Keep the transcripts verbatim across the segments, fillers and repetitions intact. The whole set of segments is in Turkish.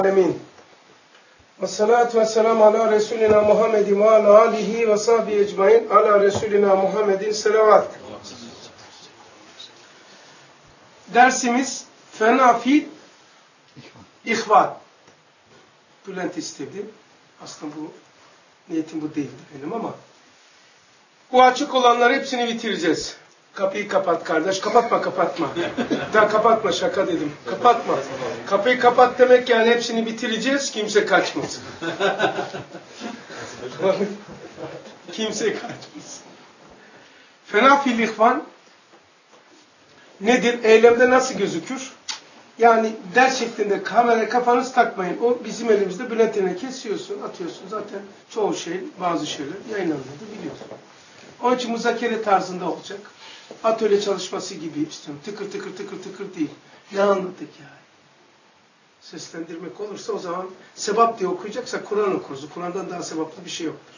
Alemin. Ve salatu ve selamu ala Resulina Muhammedin ve ala alihi ve sahbihi ecmain ala Resulina Muhammedin selavat. Dersimiz fena fil ihvan. Bülent istedi. Aslında bu niyetim bu değildi benim ama bu açık olanlar hepsini bitireceğiz. Kapıyı kapat kardeş. Kapatma kapatma. Daha kapatma, şaka dedim. Kapatma. Kapıyı kapat demek yani hepsini bitireceğiz. Kimse kaçmasın. Kimse kaçmasın. Fena fil ihvan nedir? Eylemde nasıl gözükür? Yani ders şeklinde kamera kafanızı takmayın. O bizim elimizde bülentine kesiyorsun, atıyorsun. Zaten çoğu şey, bazı şeyler yayınlanmadı biliyorsun. Onun için muzakere tarzında olacak. Atölye çalışması gibi istiyorum. Tıkır tıkır tıkır tıkır değil. Ne anladık yani? Seslendirmek olursa o zaman sevap diye okuyacaksa Kur'an okuruz. Kur'an'dan daha sevaplı bir şey yoktur.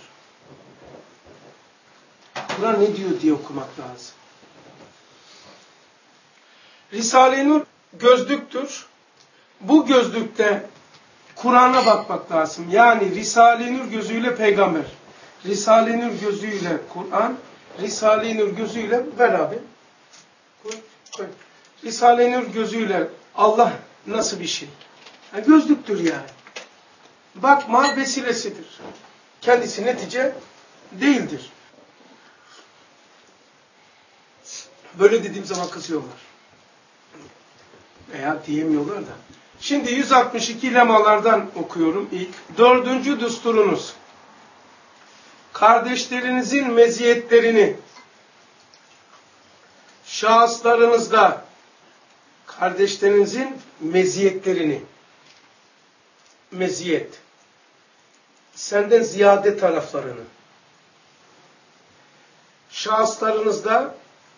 Kur'an ne diyor diye okumak lazım. Risale-i Nur gözlüktür. Bu gözlükte Kur'an'a bakmak lazım. Yani Risale-i Nur gözüyle peygamber. Risale-i Nur gözüyle Kur'an. Risale-i Nur gözüyle ver abi. Koy, koy. Risale-i Nur gözüyle Allah nasıl bir şey? Yani gözlüktür yani. Bakma vesilesidir. Kendisi netice değildir. Böyle dediğim zaman kızıyorlar. Veya diyemiyorlar da. Şimdi yüz altmış iki lemalardan okuyorum ilk. Dördüncü düsturunuz. Kardeşlerinizin meziyetlerini şahıslarınızda kardeşlerinizin meziyetlerini meziyet senden ziyade taraflarını şahıslarınızda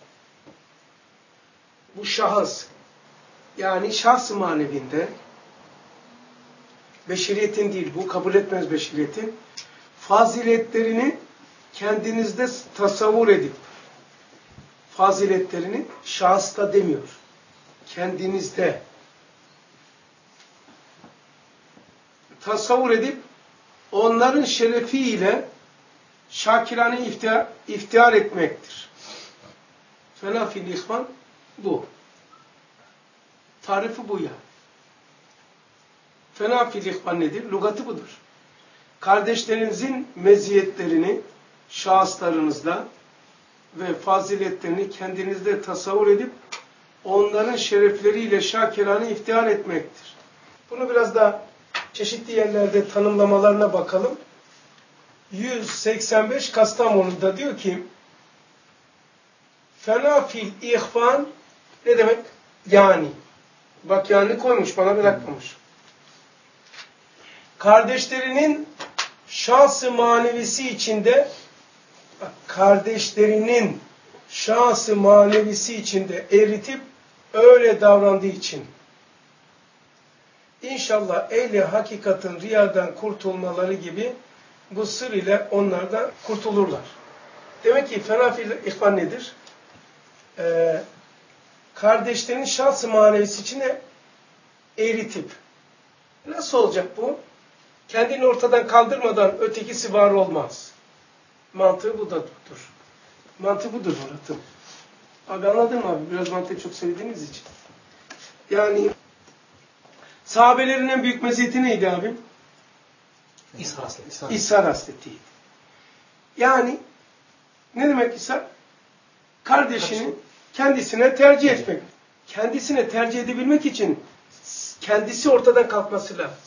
bu şahıs yani şahs-ı manevinde beşeriyetin değil bu kabul etmez beşeriyetin faziletlerini kendinizde tasavvur edip faziletlerini şahısta demiyor. Kendinizde tasavvur edip onların şerefiyle şakirane iftihar, iftihar etmektir. Fena fil ihvan bu. Tarifi bu ya. Fena fil ihvan nedir? Lugatı budur. Kardeşlerinizin meziyetlerini şahıslarınızda ve faziletlerini kendinizde tasavvur edip onların şerefleriyle şakirane iftihar etmektir. Bunu biraz da çeşitli yerlerde tanımlamalarına bakalım. yüz seksen beş Kastamonu'da diyor ki fena fil ihvan ne demek? Yani. Bak yani koymuş bana bırakmamış. Kardeşlerinin şahs-ı manevisi içinde kardeşlerinin şahs-ı manevisi içinde eritip öyle davrandığı için İnşallah ehli hakikatin riyadan kurtulmaları gibi bu sır ile onlardan kurtulurlar. Demek ki fena fil ihvan nedir? Ee, kardeşlerin şahs-ı manevisi içinde eritip nasıl olacak bu? Kendini ortadan kaldırmadan ötekisi var olmaz. Mantığı bu da budur. Mantığı budur Murat'ım. Abi anladın mı abi? Biraz mantığı çok sevdiğiniz için. Yani sahabelerin en büyük meziyeti neydi abim? İshar hasleti. İshar hasletiydi. Yani ne demek ishar? Kardeşini kendisine tercih etmek. Kendisine tercih edebilmek için kendisi ortadan kalkması lazım.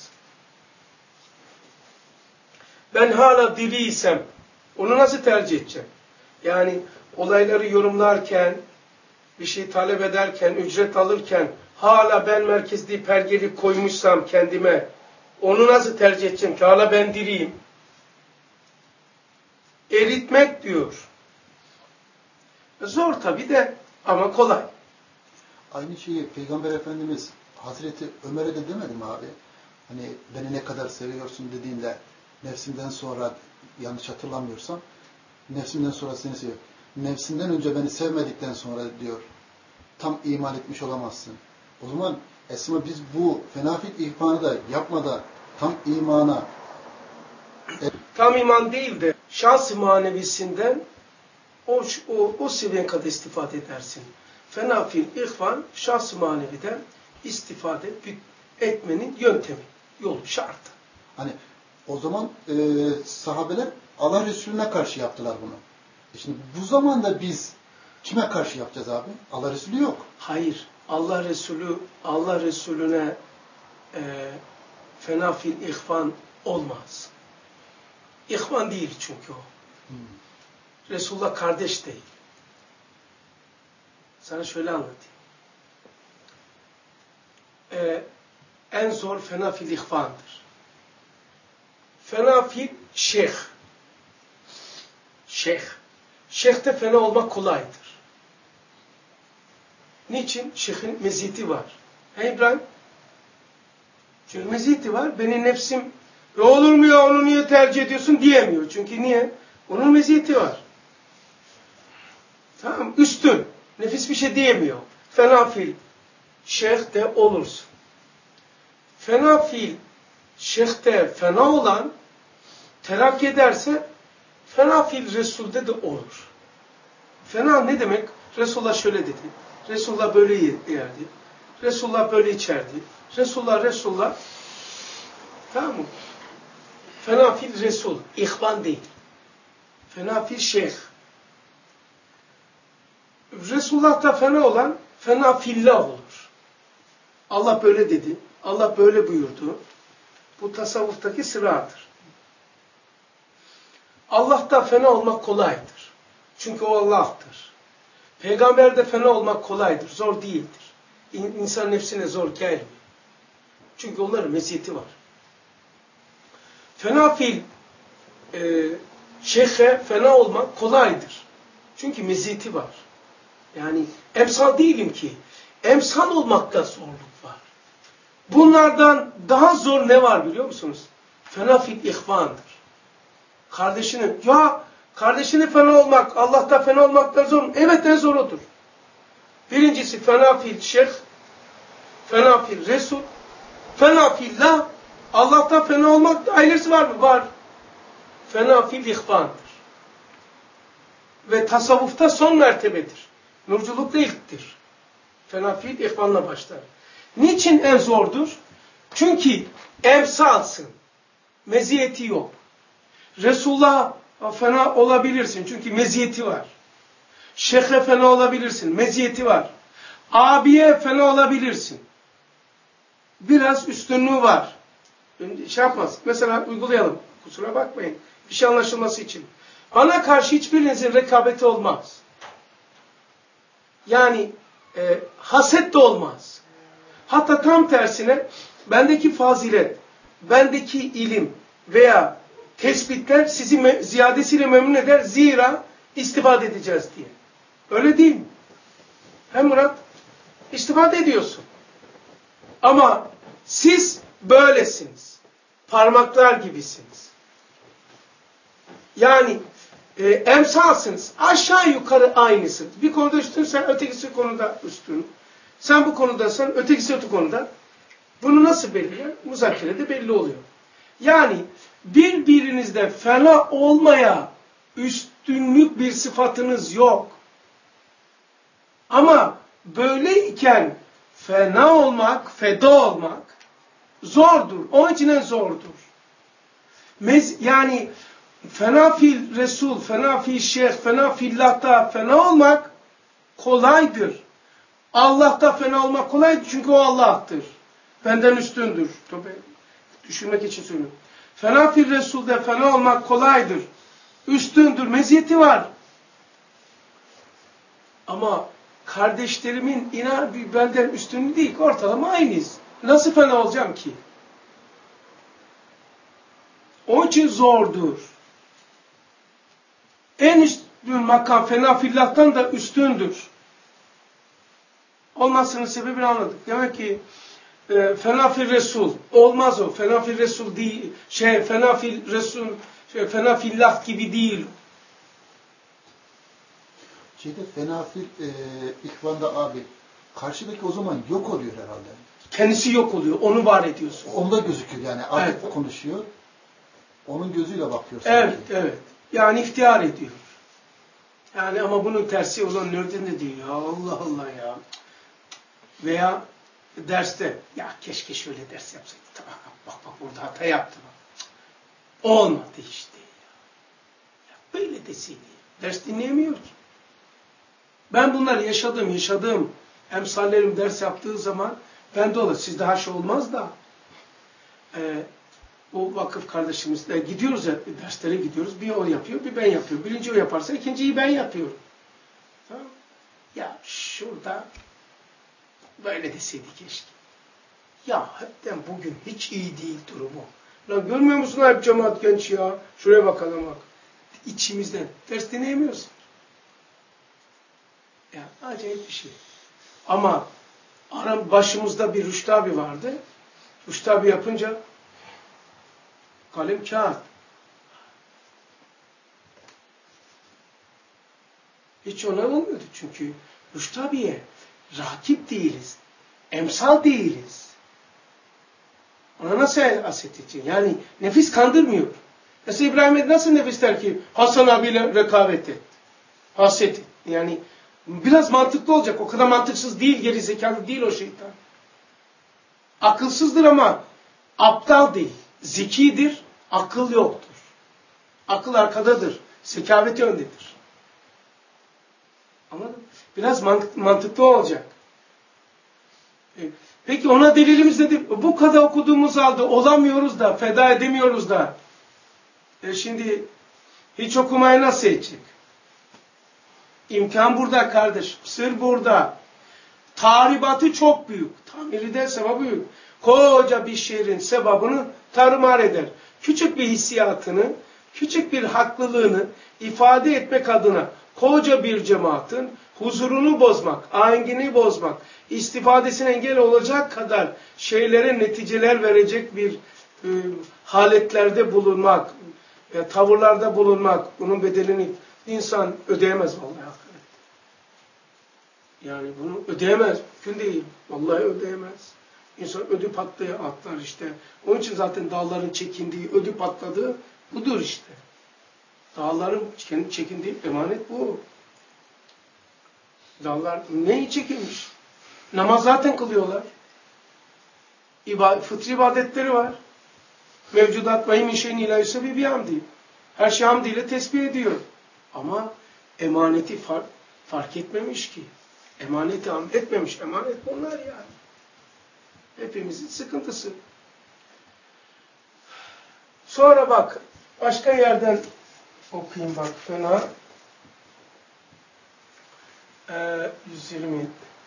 Ben hala diriysem onu nasıl tercih edeceğim? Yani olayları yorumlarken, bir şey talep ederken, ücret alırken hala ben merkezli pergeli koymuşsam kendime onu nasıl tercih edeceğim ki? Hala ben diriyim. Eritmek diyor. Zor tabii de ama kolay. Aynı şeyi Peygamber Efendimiz Hazreti Ömer'e de demedi mi abi? Hani beni ne kadar seviyorsun dediğinde nefsimden sonra yanlış hatırlamıyorsam nefsimden sonra seni seviyor. Nefsinden önce beni sevmedikten sonra diyor tam iman etmiş olamazsın. O zaman Esma biz bu fenafil ihvanı da yapmadan tam imana tam iman değil de şans-ı manevisinden o, o, o seviyeye kadar istifade edersin. Fenafil ihvan şans-ı maneviden istifade etmenin yöntemi, yolu, şartı. Hani o zaman e, sahabeler Allah Resulüne karşı yaptılar bunu. E şimdi bu zamanda biz kime karşı yapacağız abi? Allah Resulü yok. Hayır. Allah Resulü Allah Resulüne e, fenafil ihvan olmaz. İhvan değil çünkü o. Hmm. Resulullah kardeş değil. Sana şöyle anlatayım. Ee, en zor fenafil ihvandır. Fenafil şeyh. Şeyh. Şeyhte fena olmak kolaydır. Niçin? Şeyhin meziyeti var. He İbrahim? Çünkü meziyeti var. Benim nefsim e olur mu ya onu niye tercih ediyorsun diyemiyor. Çünkü niye? Onun meziyeti var. Tamam, üstün. Nefis bir şey diyemiyor. Fenafil şeyhte olursun. Fenafil şeyhte fena olan terakki ederse fenafil Resul'de de olur. Fena ne demek? Resulullah şöyle dedi. Resulullah böyle yerdi. Resulullah böyle içerdi. Resulullah Resulullah tamam mı? Fenafil Resul. İhvan değil. Fenafil şeyh. Resulullah'ta fena olan fena fillah olur. Allah böyle dedi. Allah böyle buyurdu. Bu tasavvuftaki sıradır. Allah'ta fena olmak kolaydır. Çünkü o Allah'tır. Peygamberde fena olmak kolaydır. Zor değildir. İnsan nefsine zor gelmiyor. Çünkü onların meziyeti var. Fena fil e, şeyhe fena olmak kolaydır. Çünkü meziyeti var. Yani emsal değilim ki. Emsal olmakta zorluk var. Bunlardan daha zor ne var biliyor musunuz? Fenafil ihvandır. Kardeşinin, ya kardeşini fena olmak, Allah'ta fena olmaktan zor mu? Evet, en zor odur. Birincisi fenafil şeyh, fenafil Resul, fenafillah, Allah'ta fena olmak ailesi var mı? Var. Fenafil ihvandır. Ve tasavvufta son mertebedir. Nurculukta ilktir. Fenafil ihvanla başlar. Niçin en zordur? Çünkü emsalsın. Meziyeti yok. Resulullah fena olabilirsin. Çünkü meziyeti var. Şeyhe fena olabilirsin. Meziyeti var. Abiye fena olabilirsin. Biraz üstünlüğü var. Şey yapmaz. Mesela uygulayalım. Kusura bakmayın. Bir şey anlaşılması için. Bana karşı hiçbirinizin rekabeti olmaz. Yani e, haset de olmaz. Hatta tam tersine bendeki fazilet, bendeki ilim veya tespitler sizi me ziyadesiyle memnun eder. Zira istifade edeceğiz diye. Öyle değil mi? He Murat? İstifade ediyorsun. Ama siz böylesiniz. Parmaklar gibisiniz. Yani e, emsalsınız. Aşağı yukarı aynısınız. Bir konuda üstünsen ötekisi konuda üstün. Sen bu konudasan ötekisi öteki konuda. Bunu nasıl belirliyor? Muzakerede belli oluyor. Yani birbirinizde fena olmaya üstünlük bir sıfatınız yok. Ama böyleyken fena olmak, feda olmak zordur. Onun için en zordur. Mez, yani fena fil Resul, fena fil Şeyh, fena fillah'ta fena olmak kolaydır. Allah'ta fena olmak kolaydır çünkü o Allah'tır. Benden üstündür. Tabii düşünmek için söylüyorum. Fena fil Resul'de fena olmak kolaydır. Üstündür, meziyeti var. Ama kardeşlerimin inan benden üstünlüğü değil, ortalama aynıyız. Nasıl fena olacağım ki? Onun için zordur. En üstün makam fena fillah'tan da üstündür. Olmasının sebebini anladık. Demek ki e, fena fil Resul olmaz o. Fena fil Resul değil. Şey, fena fil Resul, şey, fena fillah gibi değil. Şeyde fenafil e, ihvanda abi karşıdaki o zaman yok oluyor herhalde. Kendisi yok oluyor. Onu var ediyorsun. Onda gözüküyor yani. Artık Evet. konuşuyor. Onun gözüyle bakıyorsun. Evet, evet. Yani iftihar ediyor. Yani ama bunun tersi olan nereden de diyor ya Allah Allah ya. Veya derste ya keşke şöyle ders yapsaydı. Tamam bak bak burada hata yaptım. Olmadı işte. Ya böyle deseydi. Ders dinleyemiyor ki. Ben bunları yaşadım, yaşadığım emsallerim ders yaptığı zaman ben de olur. Sizde haş olmaz da e, o vakıf kardeşimizle gidiyoruz ya, derslere gidiyoruz. Bir o yapıyor, bir ben yapıyorum. Birinci o yaparsa ikinciyi ben yapıyorum. Tamam. Ya şurada böyle deseydi keşke. Ya hepten bugün hiç iyi değil durumu. Lan görmüyor musun hep cemaat genç ya? Şuraya bakalım bak. İçimizden ders dinleyemiyoruz. Ya acayip bir şey. Ama aram başımızda bir Rüştü abi vardı. Rüştü abi yapınca kalem kağıt. Hiç ona olmuyordu çünkü Rüştü abiye rakip değiliz. Emsal değiliz. Ona nasıl haset için? Yani nefis kandırmıyor. Mesela İbrahim'e nasıl nefis der ki Hasan abiyle rekabet et. Haset et. Yani biraz mantıklı olacak. O kadar mantıksız değil, gerizekalı değil o şeytan. Akılsızdır ama aptal değil. Zekidir, akıl yoktur. Akıl arkadadır. Sekaveti öndedir. Anladın mı? Biraz mantıklı olacak. Peki ona delilimiz nedir? Bu kadar okuduğumuz halde olamıyoruz da, feda edemiyoruz da. E şimdi hiç okumaya nasıl edecek? İmkan burada kardeş. Sır burada. Tahribatı çok büyük. Tamiri de sevabı büyük. Koca bir şehrin sevabını tarumar eder. Küçük bir hissiyatını, küçük bir haklılığını ifade etmek adına koca bir cemaatin huzurunu bozmak, ahengini bozmak, istifadesine engel olacak kadar şeylere neticeler verecek bir e, haletlerde bulunmak, e, tavırlarda bulunmak, bunun bedelini insan ödeyemez vallahi. Yani bunu ödeyemez. Mümkün değil. Vallahi ödeyemez. İnsan ödü patlaya atlar işte. Onun için zaten dağların çekindiği, ödü patladığı budur işte. Dağların kendi çekindiği emanet bu. Dağlar neyi çekilmiş? Namaz zaten kılıyorlar. İbad fıtri ibadetleri var. Mevcudat ve min şeyin ilahisi bir hamdi. Her şey hamdiyle tesbih ediyor. Ama emaneti fark, fark etmemiş ki. Emaneti hamd etmemiş. Emanet bunlar yani. Hepimizin sıkıntısı. Sonra bak, başka yerden okuyayım bak fena. Ee, yüz yirmi.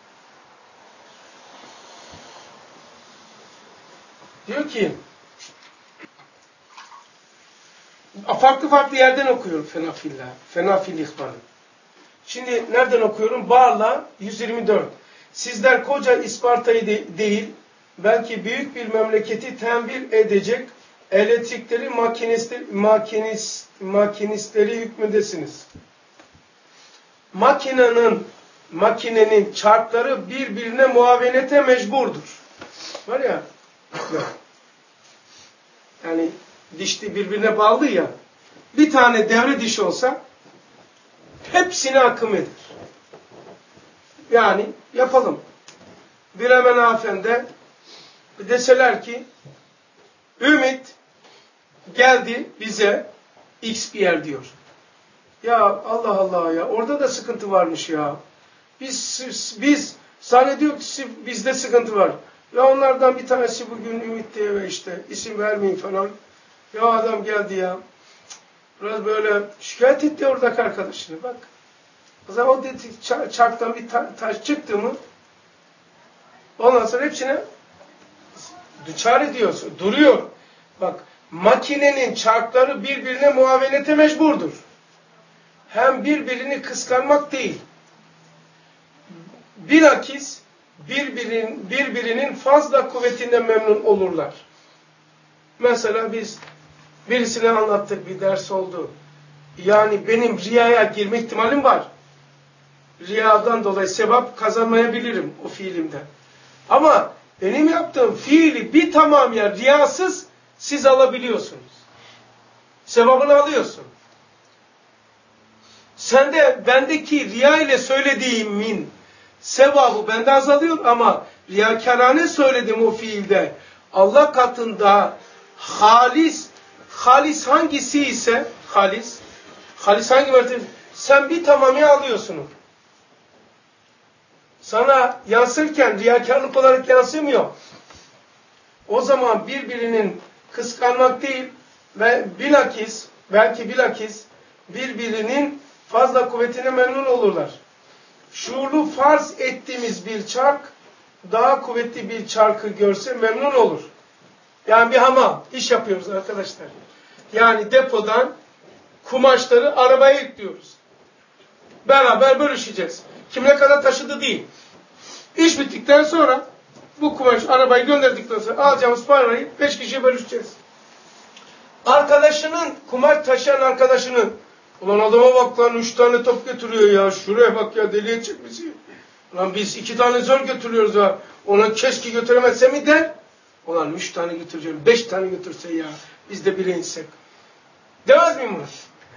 Diyor ki, farklı farklı yerden okuyorum fena fillah. Fena fil ihbarı. Şimdi nereden okuyorum? Bağla yüz yirmi dört. Sizler koca İsparta'yı de değil, belki büyük bir memleketi tembir edecek elektrikleri, makinistleri, makinist, makinistleri hükmündesiniz. Makinenin, makinenin çarkları birbirine muavenete mecburdur. Var ya, yani dişli birbirine bağlı ya, bir tane devre diş olsa hepsine akım eder. Yani yapalım. Bir hemen hanımefendi deseler ki Ümit geldi bize X bir yer diyor. Ya Allah Allah ya orada da sıkıntı varmış ya. Biz biz zannediyor ki bizde sıkıntı var. Ya onlardan bir tanesi bugün Ümit diye ve işte isim vermeyin falan. Ya adam geldi ya. Biraz böyle şikayet etti oradaki arkadaşını bak. O zaman o dedi çarktan bir ta taş çıktı mı ondan sonra hepsine düçar ediyor, duruyor. Bak makinenin çarkları birbirine muavenete mecburdur. Hem birbirini kıskanmak değil. Bilakis birbirinin, birbirinin fazla kuvvetinden memnun olurlar. Mesela biz birisine anlattık bir ders oldu. Yani benim riyaya girme ihtimalim var. Riyadan dolayı sevap kazanmayabilirim o fiilimden. Ama Benim yaptığım fiili bir tamam ya riyasız siz alabiliyorsunuz. Sevabını alıyorsun. Sen de bendeki riya ile söylediğimin sevabı bende azalıyor ama riyakarane söyledim o fiilde Allah katında halis, halis hangisi ise halis, halis hangi mertebe? Sen bir tamamı alıyorsun. Sana yansırken riyakarlık olarak yansımıyor. O zaman birbirinin kıskanmak değil ve bilakis, belki bilakis birbirinin fazla kuvvetine memnun olurlar. Şuurlu farz ettiğimiz bir çark daha kuvvetli bir çarkı görse memnun olur. Yani bir hamam, iş yapıyoruz arkadaşlar. Yani depodan kumaşları arabaya yüklüyoruz. Beraber bölüşeceğiz. Kim ne kadar taşıdı değil. İş bittikten sonra bu kumaş arabayı gönderdikten sonra alacağımız parayı beş kişiye bölüşeceğiz. Arkadaşının, kumaş taşıyan arkadaşının ulan adama bak lan üç tane top götürüyor ya. Şuraya bak ya deli edecek bizi. Ulan biz iki tane zor götürüyoruz ha. Ona keşke götüremezse mi der. Ulan üç tane götüreceğim. Beş tane götürse ya. Biz de bire insek. Demez miyim Murat?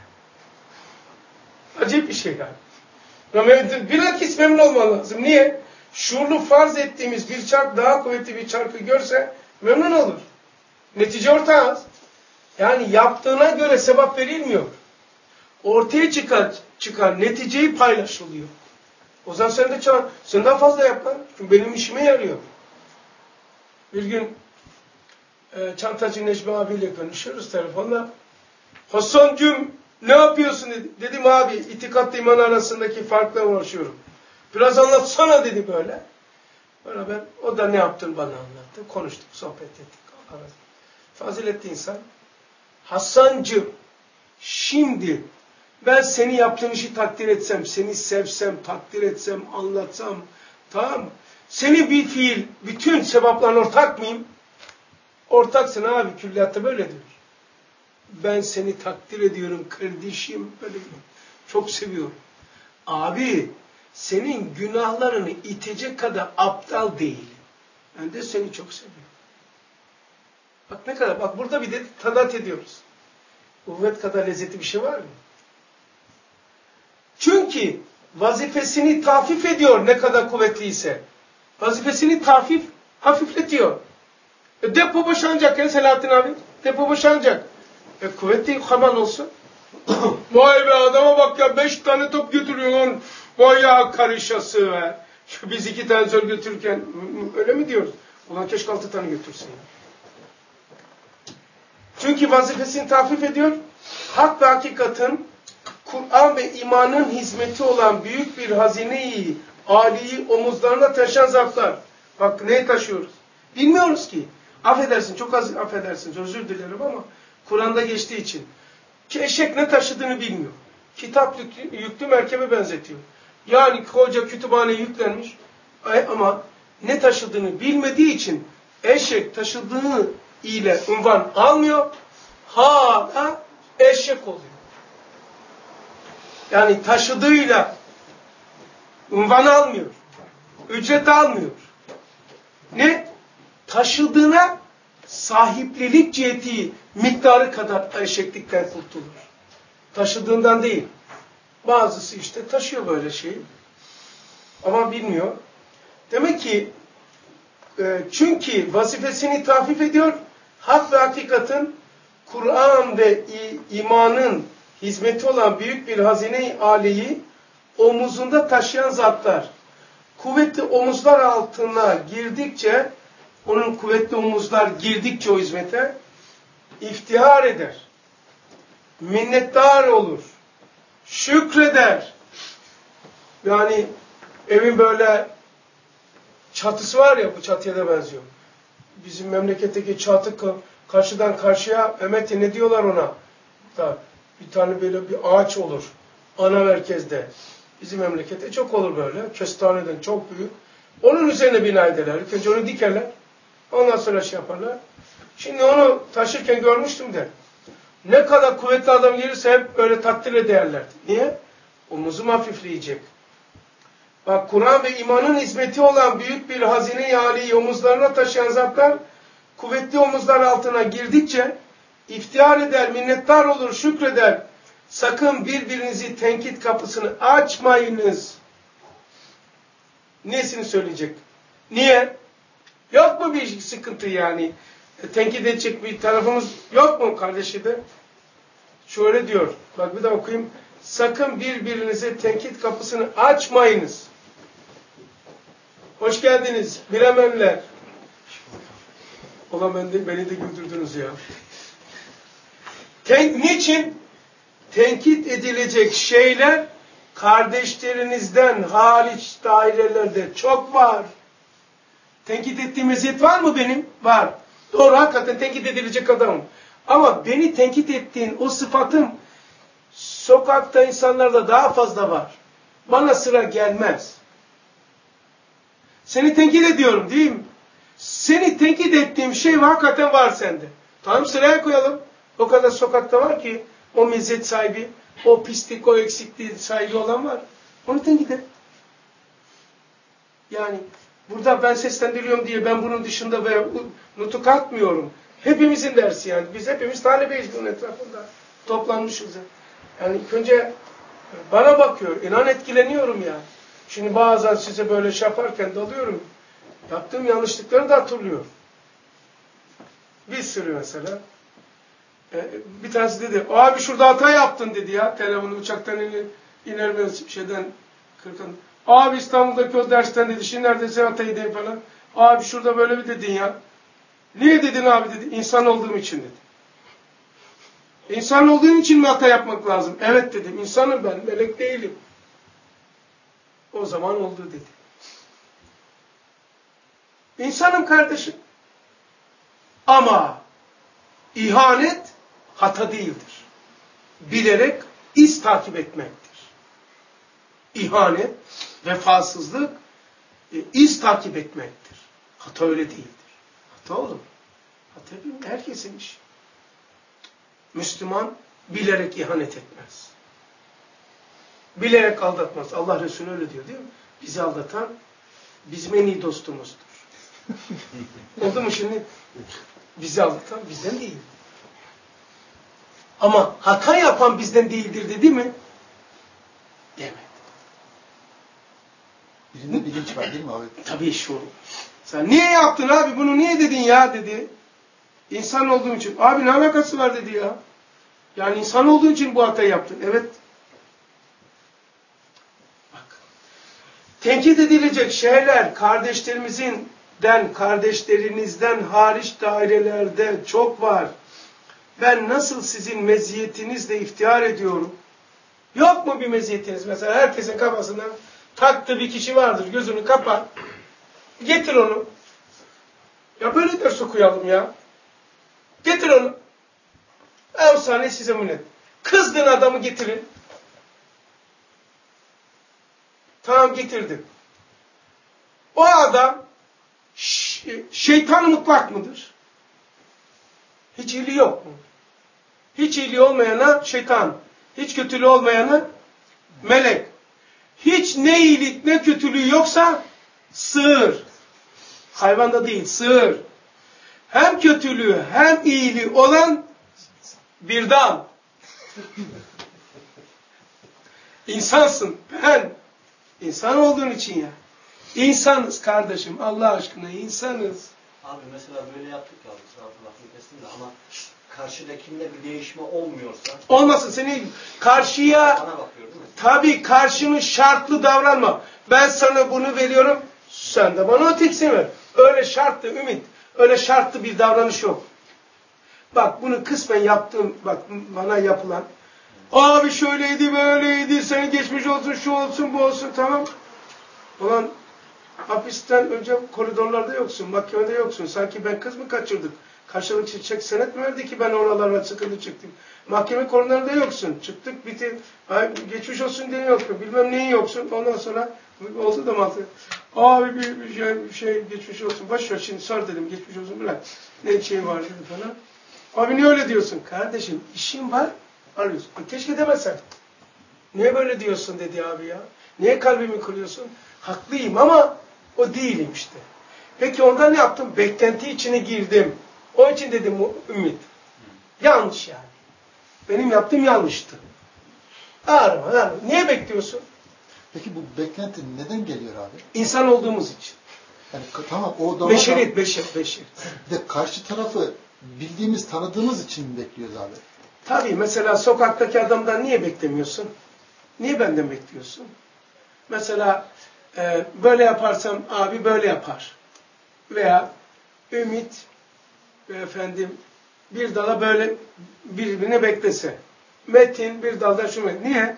Acayip bir şey yani. Bilakis memnun olman lazım. Niye? Şuurlu farz ettiğimiz bir çark daha kuvvetli bir çarkı görse memnun olur. Netice ortağız. Yani yaptığına göre sevap verilmiyor. Ortaya çıkan, çıkan neticeyi paylaşılıyor. O zaman sen de çağır. Sen daha fazla yap lan. Çünkü benim işime yarıyor. Bir gün e, Çantacı Necmi abiyle konuşuyoruz telefonla. Hasan'cığım ne yapıyorsun dedi. Dedim abi itikatla iman arasındaki farkla uğraşıyorum. Biraz anlatsana dedi böyle. Beraber o da ne yaptığını bana anlattı. Konuştuk, sohbet ettik. Faziletli insan. Hasan'cığım şimdi ben seni yaptığın işi takdir etsem, seni sevsem, takdir etsem, anlatsam, tamam mı? Seni bir fiil, bütün sevaplarına ortak mıyım? Ortaksın abi, külliyatta böyle diyor. Ben seni takdir ediyorum kardeşim, böyle diyor. Çok seviyorum. Abi, senin günahlarını itecek kadar aptal değil. Ben de seni çok seviyorum. Bak ne kadar, bak burada bir de tadat ediyoruz. Kuvvet kadar lezzetli bir şey var mı? Çünkü vazifesini tahfif ediyor ne kadar kuvvetliyse. Vazifesini tahfif, hafifletiyor. E depo boşanacak ya Selahattin abi. Depo boşanacak. E kuvvetli hamal olsun. Vay be adama bak ya beş tane top götürüyor lan. Vay ya karışası be. Şu biz iki tane zor götürürken öyle mi diyoruz? Ulan keşke altı tane götürsen. Çünkü vazifesini tahfif ediyor. Hak ve hakikatin Kur'an ve imanın hizmeti olan büyük bir hazineyi, âliyi omuzlarına taşıyan zatlar. Bak neyi taşıyoruz? Bilmiyoruz ki. Affedersin, çok az affedersiniz, özür dilerim ama Kur'an'da geçtiği için. Ki eşek ne taşıdığını bilmiyor. Kitap yüklü, yüklü merkebe benzetiyor. Yani koca kütüphane yüklenmiş ama ne taşıdığını bilmediği için eşek taşıdığını ile unvan almıyor, hala eşek oluyor. Yani taşıdığıyla unvan almıyor. Ücret almıyor. Ne? Taşıdığına sahiplilik ciheti miktarı kadar eşeklikten kurtulur. Taşıdığından değil. Bazısı işte taşıyor böyle şeyi. Ama bilmiyor. Demek ki e, çünkü vazifesini tahfif ediyor. Hak ve hakikatin Kur'an ve imanın hizmeti olan büyük bir hazine-i âliyi omuzunda taşıyan zatlar. Kuvvetli omuzlar altına girdikçe, onun kuvvetli omuzlar girdikçe o hizmete iftihar eder. Minnettar olur. Şükreder. Yani evin böyle çatısı var ya, bu çatıya da benziyor. Bizim memleketteki çatı karşıdan karşıya, Mehmet ne diyorlar ona? Bir tane böyle bir ağaç olur. Ana merkezde. Bizim memlekette çok olur böyle. Kestaneden çok büyük. Onun üzerine bina ederler. İlk önce onu dikerler. Ondan sonra şey yaparlar. Şimdi onu taşırken görmüştüm de. Ne kadar kuvvetli adam gelirse hep böyle takdir ederlerdi. Niye? Omuzum hafifleyecek. Bak Kur'an ve imanın hizmeti olan büyük bir hazine-i âliyi omuzlarına taşıyan zatlar kuvvetli omuzlar altına girdikçe iftihar eder, minnettar olur, şükreder. Sakın birbirinizi tenkit kapısını açmayınız. Nesini söyleyecek? Niye? Yok mu bir sıkıntı yani? E, tenkit edecek bir tarafımız yok mu kardeşi de? Şöyle diyor. Bak bir daha okuyayım. Sakın birbirinize tenkit kapısını açmayınız. Hoş geldiniz. Bilemenler. Ulan ben de, beni de güldürdünüz ya. Ten, niçin? Tenkit edilecek şeyler kardeşlerinizden hariç dairelerde çok var. Tenkit ettiğim meziyet var mı benim? Var. Doğru, hakikaten tenkit edilecek adamım. Ama beni tenkit ettiğin o sıfatım sokakta insanlarda daha fazla var. Bana sıra gelmez. Seni tenkit ediyorum değil mi? Seni tenkit ettiğim şey hakikaten var sende. Tamam, sıraya koyalım. O kadar sokakta var ki o meziyet sahibi, o pislik, o eksikliği sahibi olan var. Onu tenkit et. Yani burada ben seslendiriyorum diye ben bunun dışında ve nutuk atmıyorum. Hepimizin dersi yani. Biz hepimiz talebeyiz bunun etrafında. Toplanmışız. Yani ilk önce bana bakıyor. İnan etkileniyorum ya. Şimdi bazen size böyle şey yaparken dalıyorum. Yaptığım yanlışlıkları da hatırlıyorum. Bir sürü mesela. Ee, bir tanesi dedi, abi şurada hata yaptın dedi ya. Telefonu uçaktan iner, iner bir şeyden kırkan. Abi İstanbul'daki o dersten dedi, şimdi neredeyse hatayı değil falan. Abi şurada böyle bir dedin ya. Niye dedin abi dedi. İnsan olduğum için dedi. İnsan olduğum için mi hata yapmak lazım? Evet dedim. İnsanım ben, melek değilim. O zaman oldu dedi. İnsanım kardeşim. Ama ihanet hata değildir. Bilerek iz takip etmektir. İhanet, vefasızlık, iz takip etmektir. Hata öyle değildir. Hata olur. Hata herkesin işi. Müslüman bilerek ihanet etmez. Bilerek aldatmaz. Allah Resulü öyle diyor değil mi? Bizi aldatan bizim en iyi dostumuzdur. Oldu mu şimdi? Bizi aldatan bizden değil. Ama hata yapan bizden değildir dedi mi? Demedi. Birinde bilinç var değil mi abi? Tabii şu. Sen niye yaptın abi? Bunu niye dedin ya dedi. İnsan olduğum için. Abi ne alakası var dedi ya. Yani insan olduğu için bu hatayı yaptın. Evet. Bak. Tenkit edilecek şeyler kardeşlerimizden, kardeşlerinizden hariç dairelerde çok var. Ben nasıl sizin meziyetinizle iftihar ediyorum? Yok mu bir meziyetiniz? Mesela herkesin kafasına taktığı bir kişi vardır. Gözünü kapa. Getir onu. Ya böyle ders okuyalım ya. Getir onu. O saniye size minnet. Kızdığın adamı getirin. Tamam getirdim. O adam şeytan mutlak mıdır? Hiç iyiliği yok mu? Hiç iyiliği olmayana şeytan. Hiç kötülüğü olmayana melek. Hiç ne iyilik ne kötülüğü yoksa sığır. Hayvanda değil, sığır. Hem kötülüğü hem iyiliği olan bir dal. İnsansın. Ben. İnsan olduğun için ya. İnsanız kardeşim. Allah aşkına insanız. Abi mesela böyle yaptık ya. Lafını kestim de ama karşıdakinde bir değişme olmuyorsa. Olmasın. Seni karşıya bana bakıyor değil mi? Tabii karşını şartlı davranma. Ben sana bunu veriyorum. Sen de bana ötekisini ver. Öyle şartlı Ümit. Öyle şartlı bir davranış yok. Bak bunu kısmen yaptığım, bak bana yapılan. Abi şöyleydi böyleydi, senin geçmiş olsun, şu olsun, bu olsun, tamam. Ulan hapisten önce koridorlarda yoksun, mahkemede yoksun. Sanki ben kız mı kaçırdık? Karşılıklı çek senet mi verdi ki ben oralarla sıkıntı çıktım? Mahkeme koridorlarında yoksun. Çıktık bitti. Ay, geçmiş olsun diye yok. Bilmem neyin yoksun. Ondan sonra oldu da mantığı. Abi bir, bir, şey, bir şey geçmiş olsun. Boş ver şimdi sor dedim. Geçmiş olsun bırak. Ne şey var dedi falan. Abi niye öyle diyorsun? Kardeşim işim var. Arıyorsun. Keşke demesen. Niye böyle diyorsun dedi abi ya. Niye kalbimi kırıyorsun? Haklıyım ama o değilim işte. Peki ondan ne yaptım? Beklenti içine girdim. Onun için dedim Ümit. Yanlış yani. Benim yaptığım yanlıştı. Ağrıma, ağrıma. Niye bekliyorsun? Peki bu beklenti neden geliyor abi? İnsan olduğumuz için. Yani tamam o da Beşerit, beşerit, beşerit. de karşı tarafı bildiğimiz, tanıdığımız için mi bekliyoruz abi? Tabii mesela sokaktaki adamdan niye beklemiyorsun? Niye benden bekliyorsun? Mesela e, böyle yaparsam abi böyle yapar. Veya Ümit ve efendim bir dala böyle birbirini beklese. Metin bir dalda şu Metin. Niye?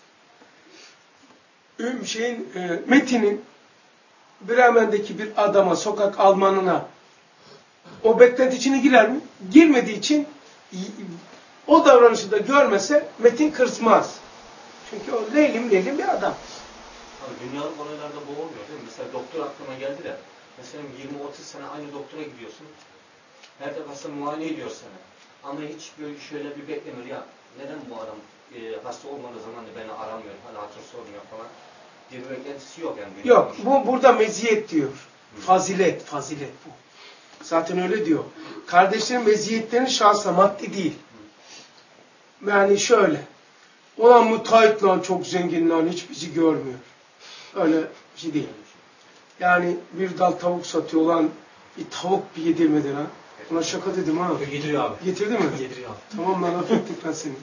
Üm şeyin e, Metin'in Bremen'deki bir adama, sokak Almanına o beklenti içine girer mi? Girmediği için o davranışı da görmese Metin kırsmaz. Çünkü o leylim leylim bir adam. Abi dünyalık olaylarda boğulmuyor değil mi? Mesela doktor aklıma geldi de mesela yirmi otuz sene aynı doktora gidiyorsun. Her defasında muayene ediyor seni. Ama hiç böyle şöyle bir beklemiyor. Ya neden bu adam e, hasta olmadığı zaman da beni aramıyor, hala hatır sormuyor falan diye bir beklentisi yok yani. Yok. Bu burada meziyet diyor. Fazilet. Fazilet bu. Zaten öyle diyor. Kardeşlerin meziyetlerinin şahsa maddi değil. Yani şöyle. Ulan müteahhit lan çok zengin lan hiç bizi görmüyor. Öyle bir şey değil. Yani bir dal tavuk satıyor olan bir tavuk bir yedirmedi lan. Buna şaka dedim ha. Getiriyor abi. Getirdi mi? Getiriyor abi. Tamam lan affettik ben seni.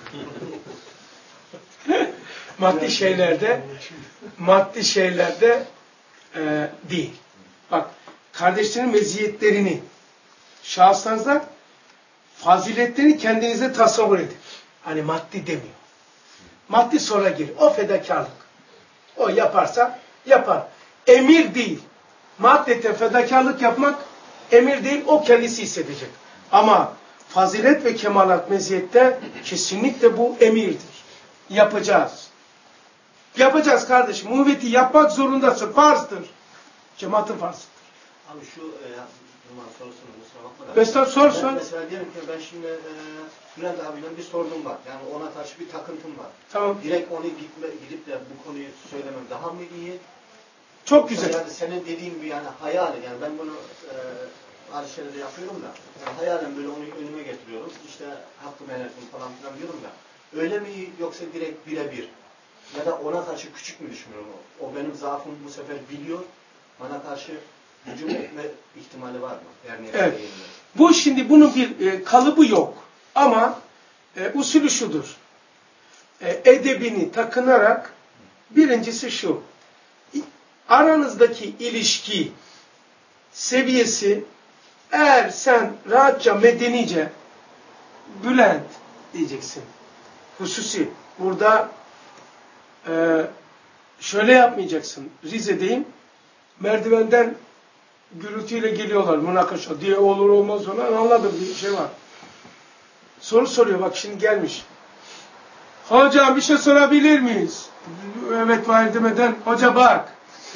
maddi şeylerde maddi şeylerde e, değil. Bak kardeşlerin meziyetlerini şahsınızda faziletlerini kendinize tasavvur edin. Hani maddi demiyor. Maddi sonra gelir. O fedakarlık. O yaparsa yapar. Emir değil. Maddete fedakarlık yapmak emir değil. O kendisi hissedecek. Ama fazilet ve kemalat meziyette kesinlikle bu emirdir. Yapacağız. Yapacağız kardeşim. Muvveti yapmak zorundasın. Farzdır. Cemaatin farzıdır. Abi şu e, Numan sorusunu kusura bakma da. Mesela sor Ben sor. mesela diyelim ki ben şimdi e, Bülent abiden bir sorunum var. Yani ona karşı bir takıntım var. Tamam. Direkt onu gitme, gidip de bu konuyu söylemem daha mı iyi? Çok güzel. Yani senin dediğin gibi yani hayalen yani ben bunu e, Arşe'de yapıyorum da yani hayalen böyle onu önüme getiriyorum. İşte hakkımı helal ettim falan filan diyorum da öyle mi iyi yoksa direkt birebir? Ya da ona karşı küçük mü düşünüyorum? O, o benim zaafımı bu sefer biliyor. Bana karşı hücum etme ihtimali var mı? Yani evet. Bu şimdi bunun bir e, kalıbı yok. Ama e, usulü şudur. E, edebini takınarak birincisi şu. Aranızdaki ilişki seviyesi eğer sen rahatça medenice Bülent diyeceksin. Hususi. Burada e, şöyle yapmayacaksın. Rize'deyim. Merdivenden gürültüyle geliyorlar münakaşa diye olur olmaz falan anladım bir şey var. Soru soruyor bak şimdi gelmiş. Hocam bir şey sorabilir miyiz? Evet var demeden hoca bak.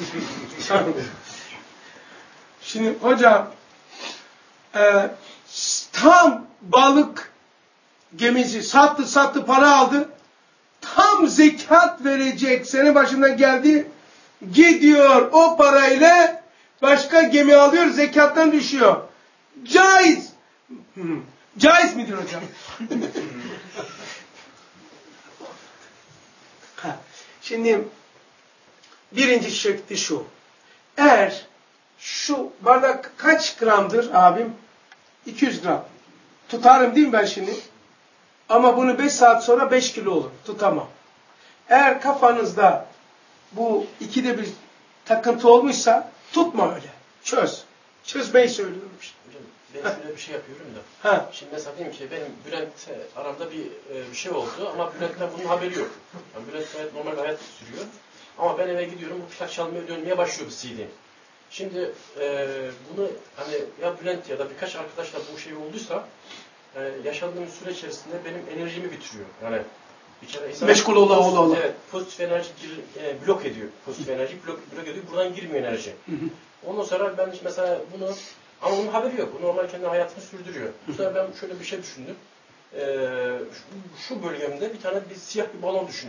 Şimdi hocam e, tam balık gemisi sattı sattı para aldı. Tam zekat verecek sene başında geldi. Gidiyor o parayla başka gemi alıyor zekattan düşüyor. Caiz. Hmm. Caiz midir hocam? ha. Şimdi birinci şekli şu. Eğer şu bardak kaç gramdır abim? iki yüz gram. Tutarım değil mi ben şimdi? Ama bunu beş saat sonra beş kilo olur. Tutamam. Eğer kafanızda bu ikide bir takıntı olmuşsa tutma öyle. Çöz. Çözmeyi söylüyorum işte. Hocam ben şöyle bir şey yapıyorum da. Ha. Şimdi mesela diyeyim ki benim Bülent'le aramda bir, bir şey oldu ama Bülent'ten bunun haberi yok. Yani Bülent gayet normal hayat sürüyor. Ama ben eve gidiyorum bu plak çalmaya dönmeye başlıyor bu C D. Şimdi e, bunu hani ya Bülent ya da birkaç arkadaşla bu şey olduysa e, yaşadığım süre içerisinde benim enerjimi bitiriyor. Yani bir kere insan meşgul ola ola ola. Evet, pozitif enerji gir, e, blok ediyor. Pozitif enerji blok, blok ediyor. Buradan girmiyor enerji. Hı hı. Ondan sonra ben mesela bunu ama onun haberi yok. Bu normal kendi hayatını sürdürüyor. Bu sefer ben şöyle bir şey düşündüm. Ee, şu, şu bölgemde bir tane bir siyah bir balon düşünüyorum.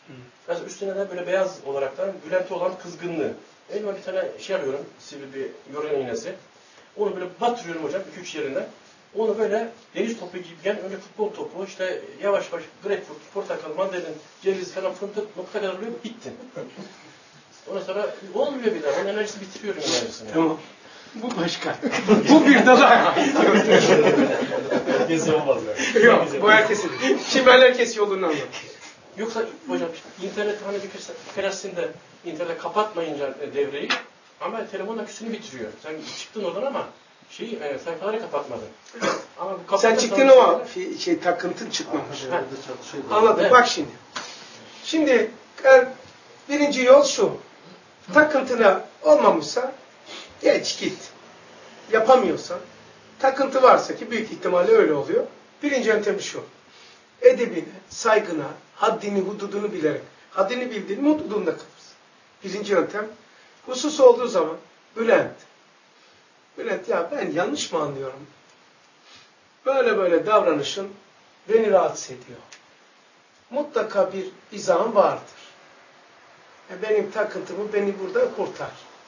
Mesela üstüne de böyle beyaz olaraktan Bülent'e olan kızgınlığı. Elime bir tane şey alıyorum, sivri bir yorgan iğnesi. Onu böyle batırıyorum hocam iki üç yerinden. Onu böyle deniz topu gibi yani önce futbol topu, işte yavaş yavaş greyfurt, portakal, mandalin, ceviz falan fındık nokta kadar oluyor, bitti. Ondan sonra olmuyor bir daha, onun enerjisi bitiriyorum enerjisini. Tamam. Bu başka. Bu bir dala. Herkes olmaz yani. Yok, bu herkesin. Şimdi ben herkes yolunu anladım. Yoksa hocam internet hani bir keresinde internete kapatmayınca devreyi ama telefon aküsünü bitiriyor. Sen çıktın oradan ama şeyi e, sayfaları kapatmadın. Ama bu Sen çıktın ama şey, şey takıntın çıkmamış. Anladım. Evet. Bak şimdi. Şimdi e, birinci yol şu. Takıntına olmamışsa geç git. Yapamıyorsan, takıntı varsa ki büyük ihtimalle öyle oluyor. Birinci yöntemi şu. Edebine, saygına, haddini, hududunu bilerek, haddini bildiğin hududunda kalırsın. Birinci yöntem. Husus olduğu zaman, Bülent, Bülent ya ben yanlış mı anlıyorum? Böyle böyle davranışın beni rahatsız ediyor. Mutlaka bir izahım vardır. Benim takıntımı beni buradan kurtar.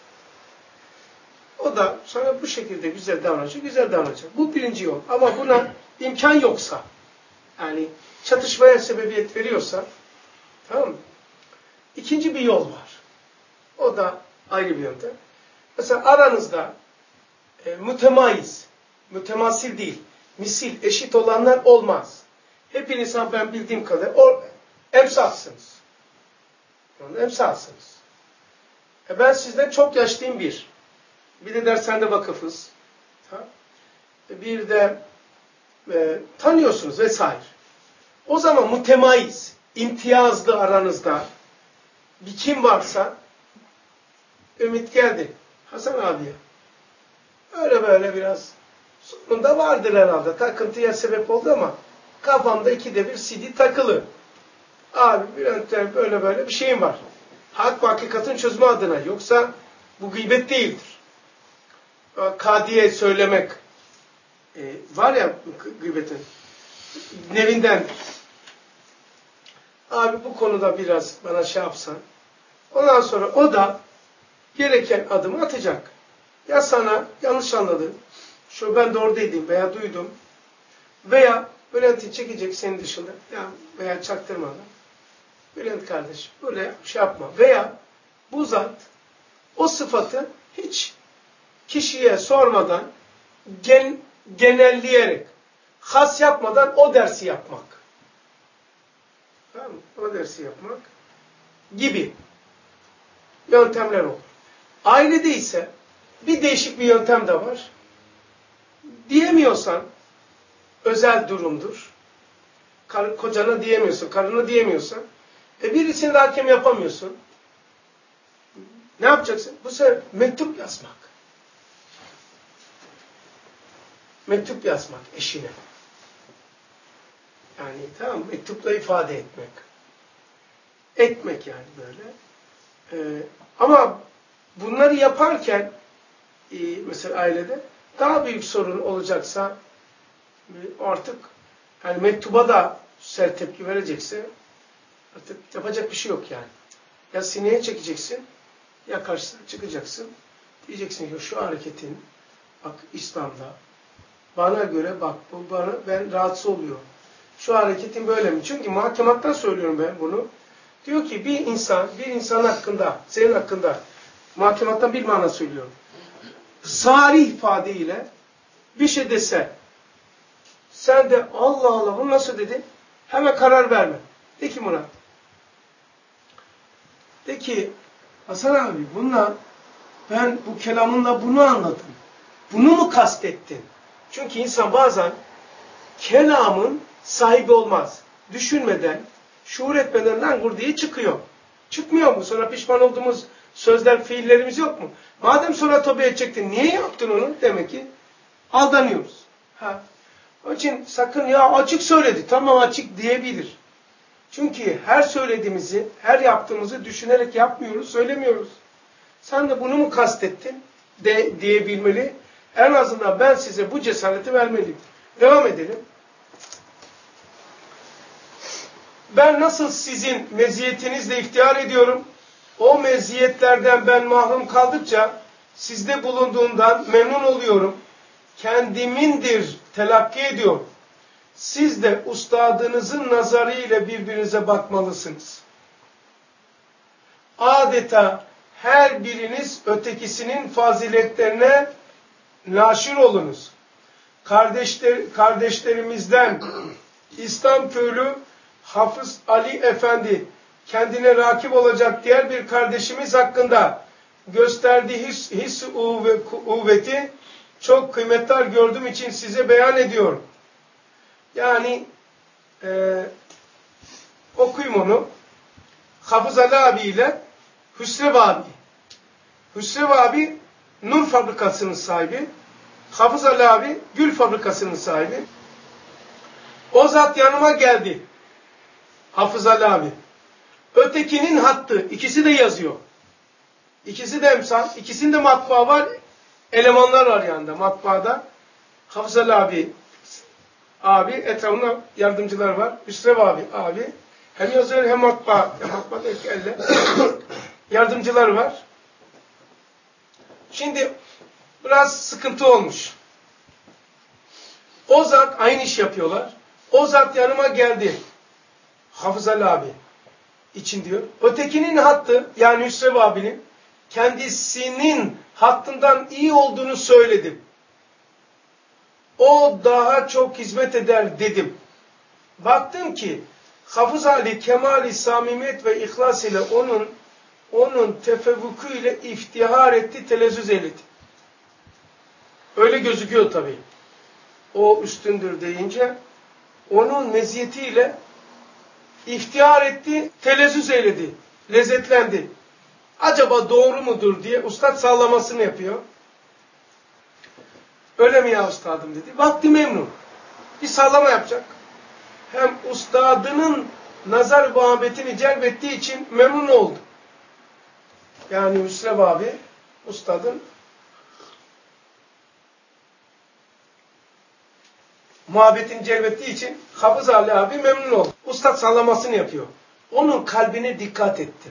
O da sana bu şekilde güzel davranacak, güzel davranacak. Bu birinci yol. Ama buna imkan yoksa, yani çatışmaya sebebiyet veriyorsa, tamam mı? İkinci bir yol var. O da ayrı bir yöntem. Mesela aranızda e, mütemayiz, mütemasil değil, misil, eşit olanlar olmaz. Hepiniz ben bildiğim kadar o, emsalsınız. Yani emsalsınız. E ben sizden çok yaşlıyım bir. Bir de dershanede vakıfız. Ha? Bir de e, tanıyorsunuz vesaire. O zaman mütemayiz, imtiyazlı aranızda bir kim varsa Ümit geldi. Hasan abiye. Öyle böyle biraz sonunda vardır herhalde. Takıntıya sebep oldu ama kafamda ikide bir C D takılı. Abi Bülent'te böyle böyle bir şeyim var. Hak ve hakikatin çözümü adına. Yoksa bu gıybet değildir. Kadiye söylemek e, var ya gıybetin nevindendir. Abi bu konuda biraz bana şey yapsan. Ondan sonra o da gereken adımı atacak. Ya sana yanlış anladın. Şu ben doğru dedim veya duydum. Veya Bülent'i çekecek senin dışında. Ya veya çaktırmadan. Bülent kardeş böyle şey yapma. Veya bu zat o sıfatı hiç kişiye sormadan gen, genelleyerek has yapmadan o dersi yapmak. Tamam mı? O dersi yapmak gibi yöntemler olur. Ailede ise bir değişik bir yöntem de var. Diyemiyorsan özel durumdur. Kar, kocana diyemiyorsun, karına diyemiyorsan e birisini de hakem yapamıyorsun. Ne yapacaksın? Bu sefer mektup yazmak. Mektup yazmak eşine. Yani tamam mektupla ifade etmek. Etmek yani böyle. Ee, ama bunları yaparken e, mesela ailede daha büyük sorun olacaksa e, artık yani mektuba da sert tepki verecekse artık yapacak bir şey yok yani. Ya sineye çekeceksin ya karşısına çıkacaksın. Diyeceksin ki şu hareketin bak İslam'da bana göre bak bu bana ben rahatsız oluyorum. Şu hareketin böyle mi? Çünkü muhakemattan söylüyorum ben bunu. Diyor ki bir insan, bir insan hakkında, senin hakkında muhakemattan bir mana söylüyorum. Sarih ifadeyle bir şey dese sen de Allah Allah bunu nasıl dedin? Hemen karar verme. De ki Murat. De ki Hasan abi bununla ben bu kelamınla bunu anladım. Bunu mu kastettin? Çünkü insan bazen kelamın sahibi olmaz. Düşünmeden, şuur etmeden langur diye çıkıyor. Çıkmıyor mu? Sonra pişman olduğumuz sözler, fiillerimiz yok mu? Madem sonra tövbe edecektin, niye yaptın onu? Demek ki aldanıyoruz. Ha. Onun için sakın ya açık söyledi, tamam açık diyebilir. Çünkü her söylediğimizi, her yaptığımızı düşünerek yapmıyoruz, söylemiyoruz. Sen de bunu mu kastettin de, diyebilmeli. En azından ben size bu cesareti vermeliyim. Devam edelim. Ben nasıl sizin meziyetinizle iftihar ediyorum, o meziyetlerden ben mahrum kaldıkça sizde bulunduğumdan memnun oluyorum. Kendimindir telakki ediyorum. Siz de ustadınızın nazarı ile birbirinize bakmalısınız. Adeta her biriniz ötekisinin faziletlerine naşir olunuz. Kardeşler, kardeşlerimizden İslam köylü Hafız Ali Efendi kendine rakip olacak diğer bir kardeşimiz hakkında gösterdiği his, his ve kuvveti çok kıymetli gördüğüm için size beyan ediyorum. Yani e, okuyayım onu. Hafız Ali abi ile Hüsrev abi. Hüsrev abi Nur fabrikasının sahibi. Hafız Ali abi Gül fabrikasının sahibi. O zat yanıma geldi. Hafız Ali abi. Ötekinin hattı. İkisi de yazıyor. İkisi de emsal. İkisinde matbaa var. Elemanlar var yanında matbaada. Hafız Ali abi abi etrafında yardımcılar var. Hüsrev abi abi. Hem yazıyor hem matbaa. Hem matbaa değil ki elle. Yardımcılar var. Şimdi biraz sıkıntı olmuş. O zat aynı iş yapıyorlar. O zat yanıma geldi. Hafız Ali abi için diyor. Ötekinin hattı yani Hüsrev abinin kendisinin hattından iyi olduğunu söyledim. O daha çok hizmet eder dedim. Baktım ki Hafız Ali kemali samimiyet ve ihlas ile onun onun tefevuku ile iftihar etti, telezzüz eyledi. Öyle gözüküyor tabii. O üstündür deyince onun meziyetiyle iftihar etti, telezzüz eyledi, lezzetlendi. Acaba doğru mudur diye ustad sallamasını yapıyor. Öyle mi ya ustadım dedi. Vakti memnun. Bir sallama yapacak. Hem ustadının nazar muhabbetini celbettiği için memnun oldu. Yani Hüsrev abi ustadın muhabbetini celbettiği için Hafız Ali abi memnun oldu. Ustad sallamasını yapıyor. Onun kalbine dikkat ettim.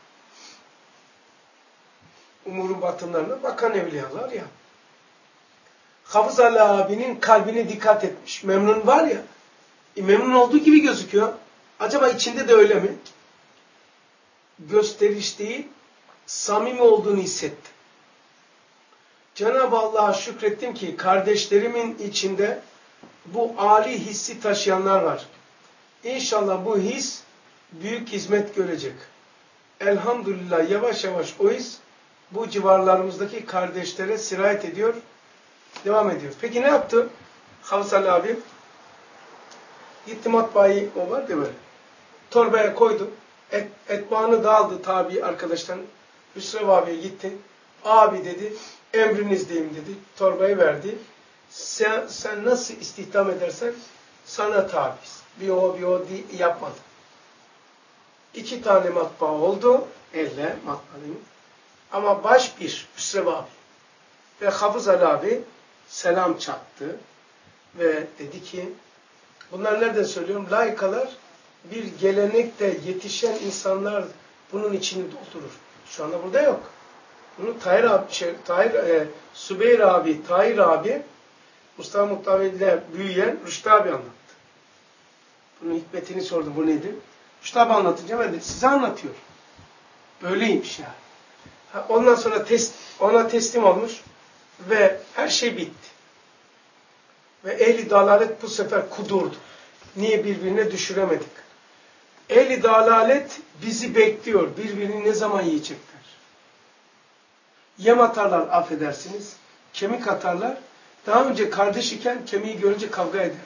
Umurun batınlarına bakan evliyalar ya. Hafız Ali abinin kalbine dikkat etmiş. Memnun var ya. E, memnun olduğu gibi gözüküyor. Acaba içinde de öyle mi? Gösteriş değil, samimi olduğunu hissettim. Cenab-ı Allah'a şükrettim ki kardeşlerimin içinde bu âli hissi taşıyanlar var. İnşallah bu his büyük hizmet görecek. Elhamdülillah yavaş yavaş o his bu civarlarımızdaki kardeşlere sirayet ediyor, devam ediyor. Peki ne yaptı Hafız Ali abi? Gitti matbaayı, o var değil mi? Torbaya koydu. Et, etbaanı dağıldı tabi arkadaşlar. Hüsrev abiye gitti. Abi dedi, emrinizdeyim dedi. Torbayı verdi. Sen, sen nasıl istihdam edersen sana tabiiz. Bir o bir o di, yapmadı. İki tane matbaa oldu. Elle matbaayı. Ama baş bir Hüsrev abi. Ve Hafız Ali abi selam çaktı. Ve dedi ki, bunlar nereden söylüyorum? Laikalar bir gelenekte yetişen insanlar bunun içini doldurur. Şu anda burada yok. Bunu Tahir abi, şey, Tahir, e, Sübeyir abi, Tahir abi, Mustafa Muhtavi ile büyüyen Rüştü abi anlattı. Bunun hikmetini sordum. Bu nedir? Rüştü abi anlatınca ben de size anlatıyor. Böyleymiş yani. Ha, ondan sonra test, ona teslim olmuş ve her şey bitti. Ve ehli dalalet bu sefer kudurdu. Niye birbirine düşüremedik? Ehli dalalet bizi bekliyor. Birbirini ne zaman yiyecekler? Yem atarlar, affedersiniz. Kemik atarlar. Daha önce kardeş iken kemiği görünce kavga ederler.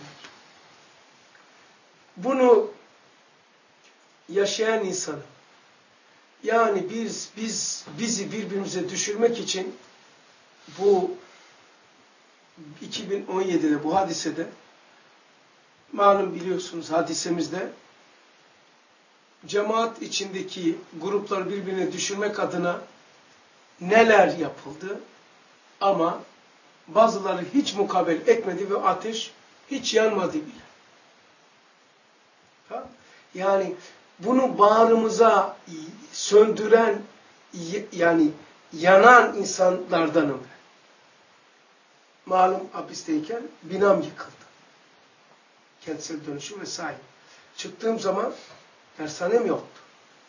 Bunu yaşayan insanı, yani biz, biz bizi birbirimize düşürmek için bu iki bin on yedide bu hadisede, malum biliyorsunuz hadisemizde, cemaat içindeki grupları birbirine düşürmek adına neler yapıldı ama bazıları hiç mukabele etmedi ve ateş hiç yanmadı bile. Ha? Yani bunu bağrımıza söndüren, yani yanan insanlardanım. Malum hapisteyken binam yıkıldı. Kentsel dönüşüm vesaire. Çıktığım zaman dershanem yoktu.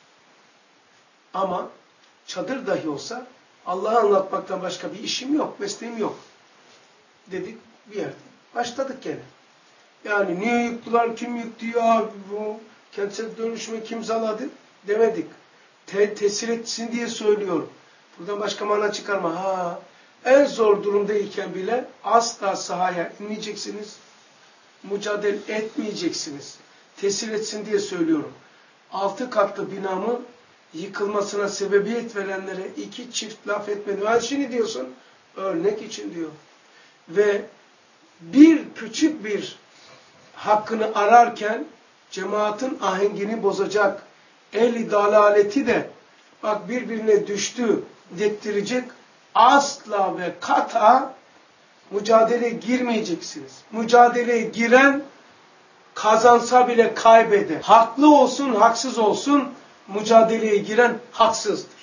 Ama çadır dahi olsa Allah'ı anlatmaktan başka bir işim yok, mesleğim yok. Dedik bir yerde. Başladık gene. Yani niye yıktılar, kim yıktı ya, bu kentsel dönüşüme kim zaladı demedik. Te tesir etsin diye söylüyorum. Buradan başka mana çıkarma. Ha, en zor durumdayken bile asla sahaya inmeyeceksiniz. Mücadele etmeyeceksiniz. Tesir etsin diye söylüyorum. Altı katlı binamın yıkılmasına sebebiyet verenlere iki çift laf etmedim. Ha şimdi diyorsun, örnek için diyor. Ve bir küçük bir hakkını ararken cemaatin ahengini bozacak ehli dalaleti de bak birbirine düştü dedirtecek asla ve kata mücadeleye girmeyeceksiniz. Mücadeleye giren kazansa bile kaybeder. Haklı olsun, haksız olsun mücadeleye giren haksızdır.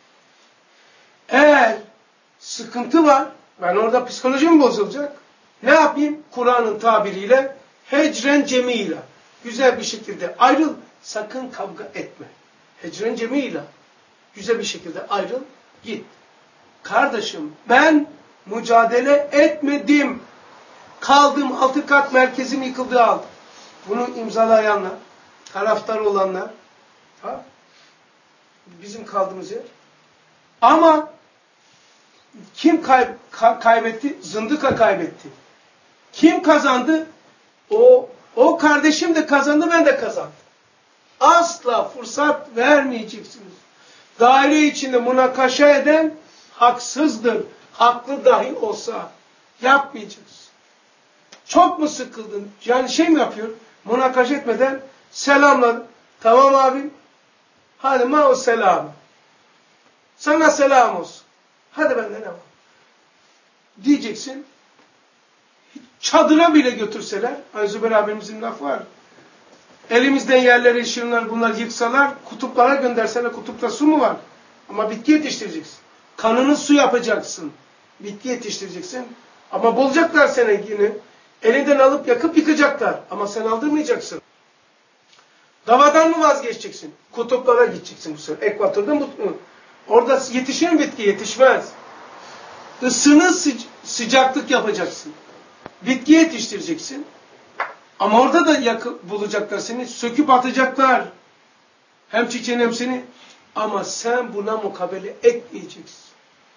Eğer sıkıntı var, ben orada psikolojim bozulacak. Ne yapayım? Kur'an'ın tabiriyle hecren cemiyle. Güzel bir şekilde ayrıl. Sakın kavga etme. Hecren cemiyle. Güzel bir şekilde ayrıl. Git. Kardeşim ben mücadele etmedim. Kaldım altı kat merkezim yıkıldı aldım. Bunu imzalayanlar, taraftar olanlar, ha? Bizim kaldığımız yer. Ama kim kay ka kaybetti? Zındıka kaybetti. Kim kazandı? O o kardeşim de kazandı, ben de kazandım. Asla fırsat vermeyeceksiniz. Daire içinde münakaşa eden haksızdır. Haklı dahi olsa yapmayacaksın. Çok mu sıkıldın? Yani şey mi yapıyor? Münakaşa etmeden selamlar. Tamam abim. Hadi ma o selam. Sana selam olsun. Hadi benden ne var? Diyeceksin. Çadıra bile götürseler, hani Zübeyir abimizin lafı var. Elimizden yerleri, şunlar bunlar yıksalar, kutuplara gönderseler, kutupta su mu var? Ama bitki yetiştireceksin. Kanını su yapacaksın. Bitki yetiştireceksin. Ama bulacaklar seni yine. Elinden alıp yakıp yıkacaklar. Ama sen aldırmayacaksın. Davadan mı vazgeçeceksin? Kutuplara gideceksin bu sefer. Ekvatorda mutlu. Orada yetişir mi bitki? Yetişmez. Isını sıc sıcaklık yapacaksın. Bitki yetiştireceksin. Ama orada da yakıp bulacaklar seni. Söküp atacaklar. Hem çiçeğini hem seni. Ama sen buna mukabele etmeyeceksin.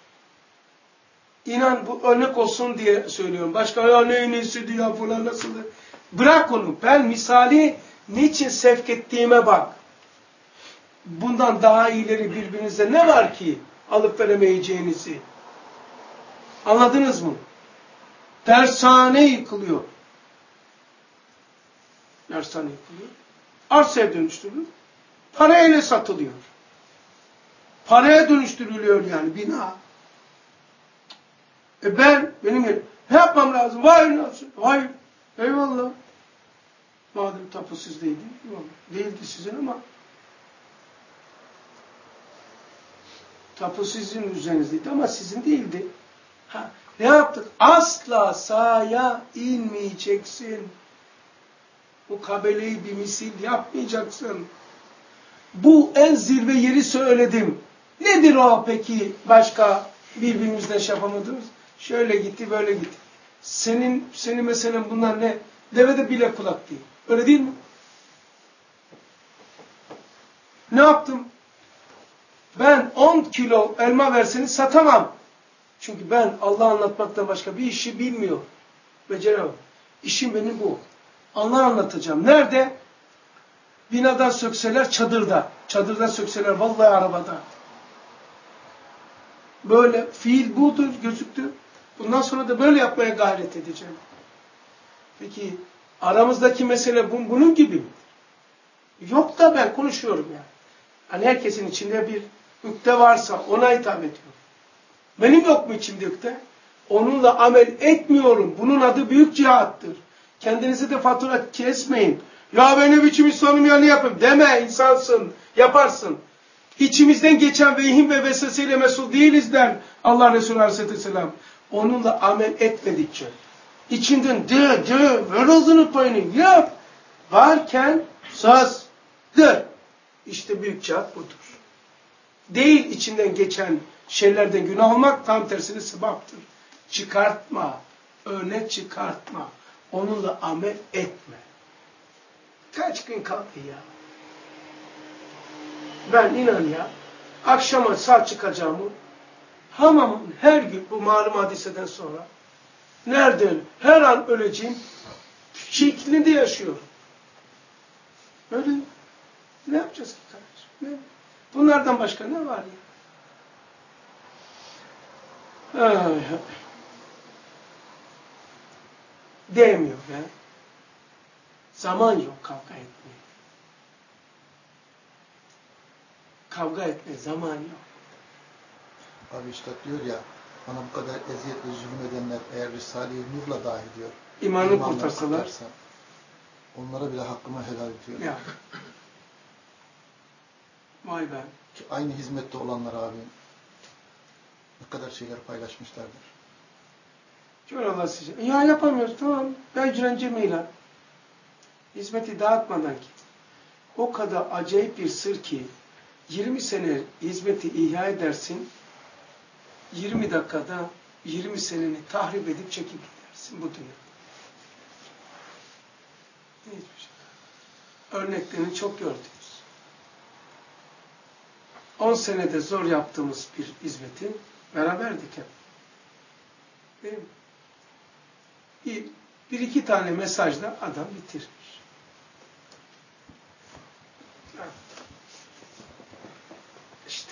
İnan bu örnek olsun diye söylüyorum. Başka ya ne neyse diyor falan nasıldır. Bırak onu. Ben misali niçin sevk ettiğime bak. Bundan daha iyileri birbirinize ne var ki alıp veremeyeceğinizi? Anladınız mı? Dershane yıkılıyor. Dershane yıkılıyor. Arsaya dönüştürülüyor. Parayla satılıyor. Paraya dönüştürülüyor yani bina. E ben, benim yerim. Ne yapmam lazım? Vay nasıl? Hayır. Eyvallah. Madem tapu sizdeydi. Değildi sizin ama tapu sizin üzerinizdeydi ama sizin değildi. Ha, ne yaptık? Asla sahaya inmeyeceksin. Mukabeleyi bir misil yapmayacaksın. Bu en zirve yeri söyledim. Nedir o peki başka birbirimizden şey yapamadığımız? Şöyle gitti, böyle gitti. Senin, senin mesela bunlar ne? Devede bile kulak değil. Öyle değil mi? Ne yaptım? Ben on kilo elma verseniz satamam. Çünkü ben Allah anlatmaktan başka bir işi bilmiyorum. Beceremem. İşim benim bu. Allah anlatacağım. Nerede? Binadan sökseler çadırda. Çadırdan sökseler vallahi arabada. Böyle fiil budur gözüktü. Bundan sonra da böyle yapmaya gayret edeceğim. Peki aramızdaki mesele bunun gibi mi? Yok da ben konuşuyorum yani. Hani herkesin içinde bir ükte varsa ona hitap ediyorum. Benim yok mu içimde ükte? Onunla amel etmiyorum. Bunun adı büyük cihattır. Kendinizi de fatura kesmeyin. Ya ben ne biçim insanım ya ne yapayım? Deme, insansın, yaparsın. İçimizden geçen vehim ve vesveseyle mesul değiliz der Allah Resulü Aleyhisselam. Onunla amel etmedikçe. İçinden de de ver ağzını payını yap. Varken söz de. İşte büyük cihat budur. Değil içinden geçen şeylerden günah olmak, tam tersine sebaptır. Çıkartma, örnek çıkartma. Onunla amel etme. Kaç gün kaldı ya? Ben inan ya, akşama sağ çıkacağımı, hamamın her gün bu malum hadiseden sonra, nereden, her an öleceğim şeklinde yaşıyorum. Öyle ne yapacağız ki kardeşim? Ne? Bunlardan başka ne var ya? Ay, ay. Değmiyor ya. Zaman yok kavga etmeye. Kavga etme zaman yok. Abi işte diyor ya, bana bu kadar eziyet ve zulüm edenler eğer Risale-i Nur'la dahi diyor, İmanı kurtarsalar, kurtarsa, onlara bile hakkımı helal ediyor. Ya. Vay be. Ki aynı hizmette olanlar abi ne kadar şeyler paylaşmışlardır. Kör Allah size. Ya yapamıyoruz tamam. Ben direncemeyla. Hizmeti dağıtmadan ki. O kadar acayip bir sır ki yirmi sene hizmeti ihya edersin. yirmi dakikada yirmi seneni tahrip edip çekip gidersin bu dünyada. Hiçbir şey. Örneklerini çok gördünüz. on senede zor yaptığımız bir hizmeti beraberdik hep. Değil mi? Bir, bir iki tane mesajla adam bitirmiş. İşte.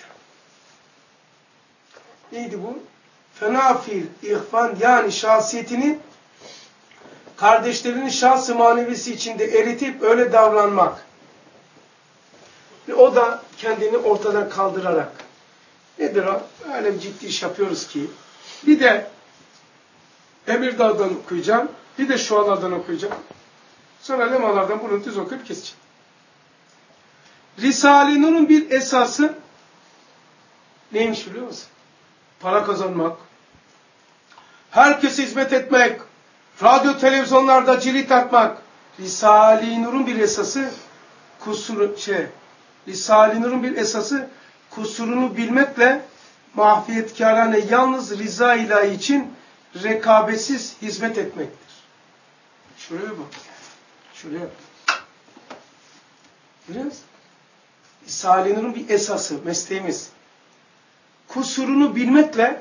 Neydi bu? Fena fiil, ihvan yani şahsiyetini kardeşlerinin şahs-ı manevisi içinde eritip öyle davranmak. Ve o da kendini ortadan kaldırarak. Nedir o? Öyle bir ciddi iş yapıyoruz ki. Bir de Emirdağ'dan okuyacağım. Bir de Şualardan okuyacağım. Sonra lemalardan bunu düz okuyup keseceğim. Risale-i Nur'un bir esası neymiş biliyor musun? Para kazanmak. Herkese hizmet etmek. Radyo, televizyonlarda cirit atmak. Risale-i Nur'un bir esası kusuru şey. Risale-i Nur'un bir esası kusurunu bilmekle mahfiyetkârane yalnız rıza ilahi için rekabetsiz hizmet etmektir. Şuraya bak. Şuraya bak. Biliyor musun? Risale-i Nur'un bir esası, mesleğimiz. Kusurunu bilmekle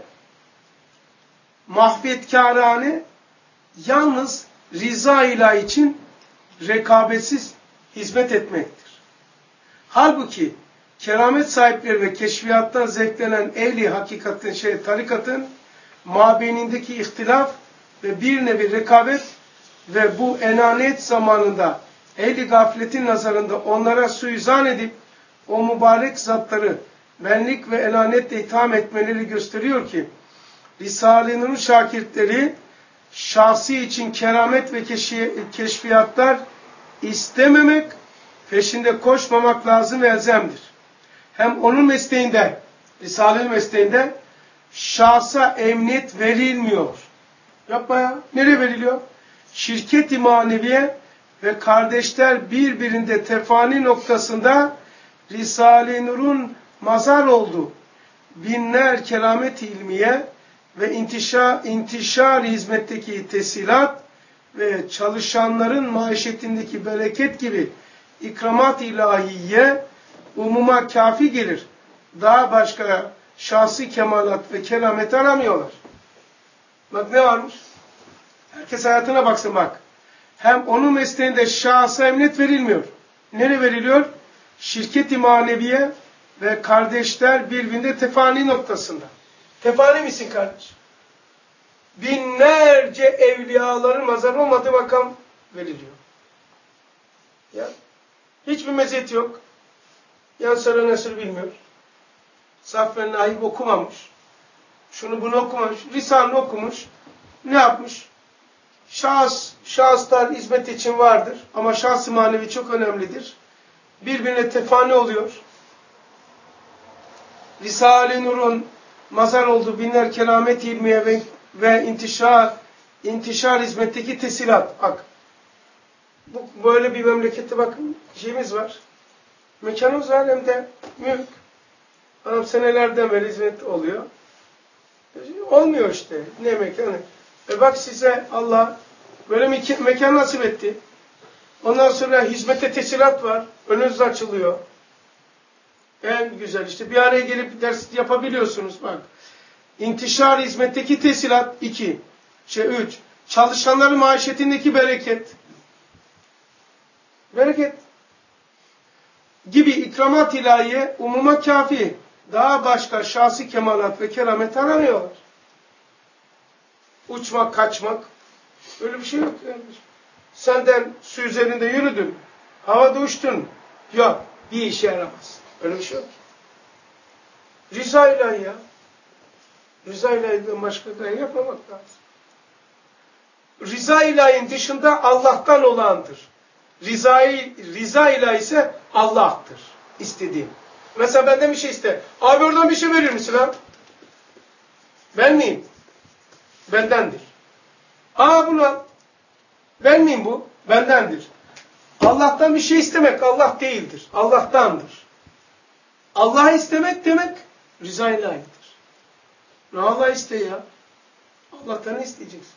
mahfiyetkârane yalnız rıza ilahi için rekabetsiz hizmet etmektir. Halbuki keramet sahipleri ve keşfiyattan zevklenen ehli hakikatin, şey, tarikatın mabeynindeki ihtilaf ve bir nevi rekabet ve bu enaniyet zamanında ehli gafletin nazarında onlara suizan edip o mübarek zatları benlik ve enaniyetle itham etmeleri gösteriyor ki Risale-i Nur'un şakirtleri şahsi için keramet ve keşfiyatlar istememek, peşinde koşmamak lazım ve elzemdir. Hem onun mesleğinde, Risale-i mesleğinde şahsa emniyet verilmiyor. Yapma ya. Nereye veriliyor? Şirket-i maneviye ve kardeşler birbirinde tefani noktasında Risale-i Nur'un mazar olduğu binler keramet-i ilmiye ve intişar, intişar hizmetteki tesilat ve çalışanların maişetindeki bereket gibi ikramat ilahiye umuma kafi gelir. Daha başka şahsi kemalat ve keramet aramıyorlar. Bak ne varmış? Herkes hayatına baksın bak. Hem onun mesleğinde şahsa emniyet verilmiyor. Nereye veriliyor? Şirket-i maneviye ve kardeşler birbirinde tefani noktasında. Tefani misin kardeş? Binlerce evliyaların mazarı olmadığı makam veriliyor. Ya. Hiçbir meziyet yok. Yan sıra nesir bilmiyor. Saf ve Naib okumamış. Şunu bunu okumamış. Risale okumuş. Ne yapmış? Şahıs, şahıslar hizmet için vardır. Ama şahs-ı manevi çok önemlidir. Birbirine tefani oluyor. Risale-i Nur'un mazhar olduğu binler keramet ilmiye ve, ve intişar, intişar hizmetteki tesilat. Bak, bu, böyle bir memlekette bakın şeyimiz var. Mekanımız var hem de mülk. Adam senelerden beri hizmet oluyor. Olmuyor işte. Ne mekanı? E bak size Allah böyle mekan, mekan nasip etti. Ondan sonra hizmete tesilat var. Önünüz açılıyor. En güzel işte. Bir araya gelip ders yapabiliyorsunuz. Bak. İntişar hizmetteki tesilat iki. Şey üç. Çalışanların maişetindeki bereket. Bereket. Gibi ikramat ilahiye umuma kafi. Daha başka şahsi kemalat ve keramet aramıyorlar. Uçmak, kaçmak. Öyle bir şey yok. Yani. Senden su üzerinde yürüdün. Havada uçtun. Yok. Bir işe yaramaz. Öyle bir şey yok. Rıza ilahi ya. Rıza ilahi'den başka gaye yapmamak lazım. Rıza ilahinin dışında Allah'tan olandır. Rıza, rıza ilahi ise Allah'tır. İstediğim. Mesela benden bir şey iste. Abi oradan bir şey verir misin ha? Ben miyim? Bendendir. Aa bunu al. Ben miyim bu? Bendendir. Allah'tan bir şey istemek Allah değildir. Allah'tandır. Allah'ı istemek demek rıza ilahidir. Ne Allah iste ya? Allah'tan ne isteyeceksin?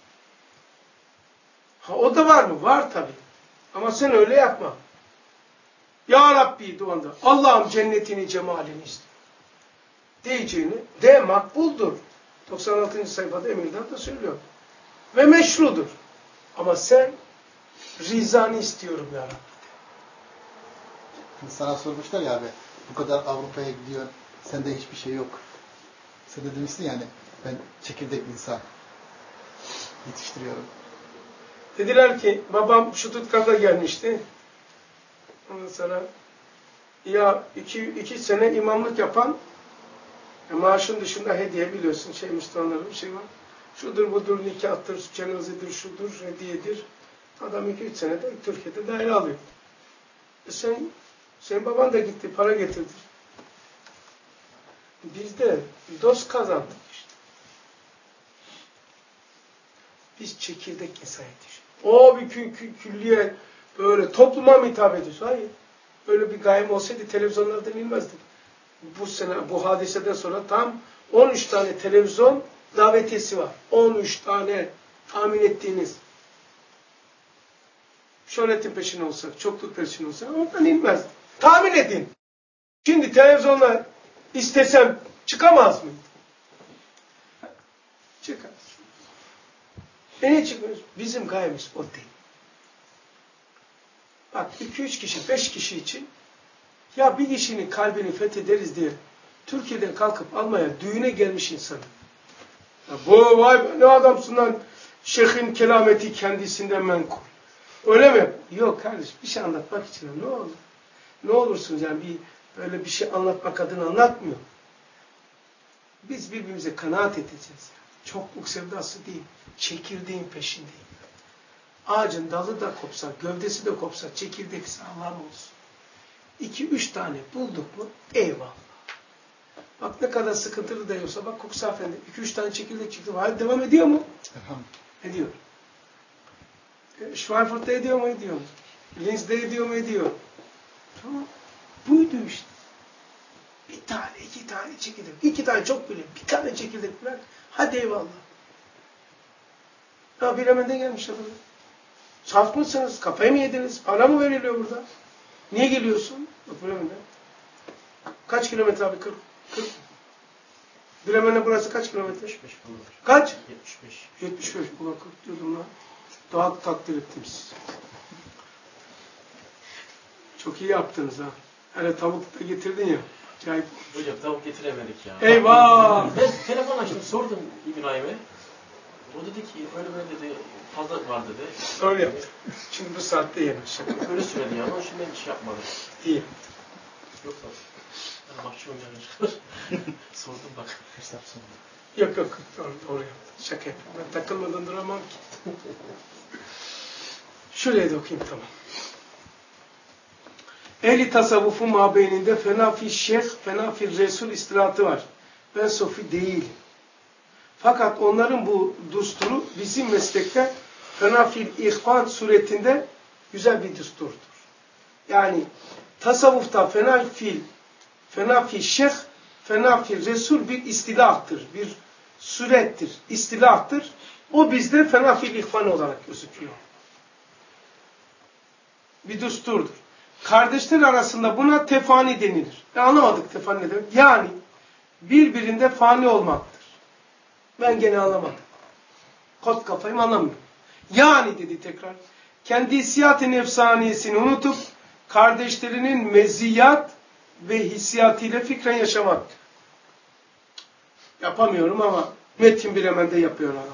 Ha o da var mı? Var tabii. Ama sen öyle yapma. Ya Rabbi de onda. Allah'ım cennetini, cemalini iste. Diyeceğini de makbuldur. doksan altıncı sayfada Emir'den de söylüyor. Ve meşrudur. Ama sen rızanı istiyorum ya Rabbi. Sana sormuşlar ya abi, bu kadar Avrupa'ya gidiyor, sende hiçbir şey yok. Sen de demişsin yani, ben çekirdek insan yetiştiriyorum. Dediler ki, babam Stuttgart'a gelmişti. Ondan sonra, ya iki, iki sene imamlık yapan, ya maaşın dışında hediye biliyorsun, şey Müslümanların bir şey var. Şudur budur, nikahtır, cenazedir, şudur, hediyedir. Adam iki üç senede Türkiye'de daire alıyor. E sen, senin baban da gitti, para getirdi. Biz de dost kazandık işte. Biz çekirdek insan yetiştik. O bir kü kü külliye böyle topluma mı hitap ediyoruz? Hayır. Öyle bir gayem olsaydı televizyonlardan inmezdik. Bu sene, bu hadiseden sonra tam on üç tane televizyon davetiyesi var. on üç tane tahmin ettiğiniz. Şöhretin peşine olsak, çokluk peşine olsak oradan inmez. Tahmin edin. Şimdi televizyonla istesem çıkamaz mıyım? Çıkar. E ne çıkıyoruz? Bizim gayemiz o değil. Bak iki üç kişi, beş kişi için ya bir kişinin kalbini fethederiz diye Türkiye'den kalkıp almaya düğüne gelmiş insanı. Ya bu vay ne adamsın lan, şeyhin kelameti kendisinden menkul. Öyle mi? Yok kardeş, bir şey anlatmak için ne olur? Ne olursunuz yani bir böyle bir şey anlatmak adına anlatmıyor. Biz birbirimize kanaat edeceğiz. Çokluk sevdası değil, çekirdeğin peşindeyim. Ağacın dalı da kopsa, gövdesi de kopsa, çekirdek sağlam olsun. İki üç tane bulduk mu? Eyvallah. Bak ne kadar sıkıntılı da olsa, bak Koksa Efendi, iki üç tane çekirdek çıktı. Hayır, devam ediyor mu? Ediyor. E, Schweinfurt'ta ediyor mu? Ediyor mu? Linz'de ediyor mu? Ediyor. Tamam. Buydu işte. Bir tane, iki tane çekirdek. İki tane çok bile. Bir tane çekirdek bırak. Hadi eyvallah. Ya Bilemen'de gelmiş adam. Saf mısınız? Kafayı mı yediniz? Para mı veriliyor burada? Niye geliyorsun? Bak Bilemen'de. Kaç kilometre abi? kırk. kırk. Bilemen'e burası kaç kilometre? yetmiş beş kilometre. Kaç? yetmiş beş. yetmiş beş. Ulan kırk diyordum lan. Daha takdir ettim sizi. Çok iyi yaptınız ha. Hele tavuk da getirdin ya. Acayip. Hocam tavuk getiremedik ya. Eyvah! Ben telefon açtım, sordum İbrahim'e. O dedi ki öyle böyle dedi, fazla var dedi. Öyle yap. Şimdi bu saatte yemiş. Öyle söyledi ya ama şimdi ben hiç yapmadım. İyi. Yoksa bana mahcup oynanır. Sordum bak. Hesap sonunda. Yok yok. Doğru, doğru yaptın. Şaka yapıyorum. Ben takılmadan duramam ki. Şuraya da okuyayım, tamam. Ehli tasavvufun mabeyninde fena fi şeyh, fena fi resul istilahatı var. Ben sofi değilim. Fakat onların bu dusturu bizim meslekte fena fil ihvan suretinde güzel bir düsturdur. Yani tasavvufta fena fil, fena fi şeyh, fena fi resul bir istilahtır, bir surettir, istilahtır. O bizde fena fil ihvan olarak gözüküyor. Bir düsturdur. Kardeşler arasında buna tefani denilir. E anlamadık tefani ne demek? Yani birbirinde fani olmaktır. Ben gene anlamadım. Kot kafayım anlamıyorum. Yani dedi tekrar. Kendi hissiyat-ı nefsaniyesini unutup kardeşlerinin meziyat ve hissiyatıyla fikren yaşamak. Yapamıyorum ama Metin Bilemen'de yapıyor adam.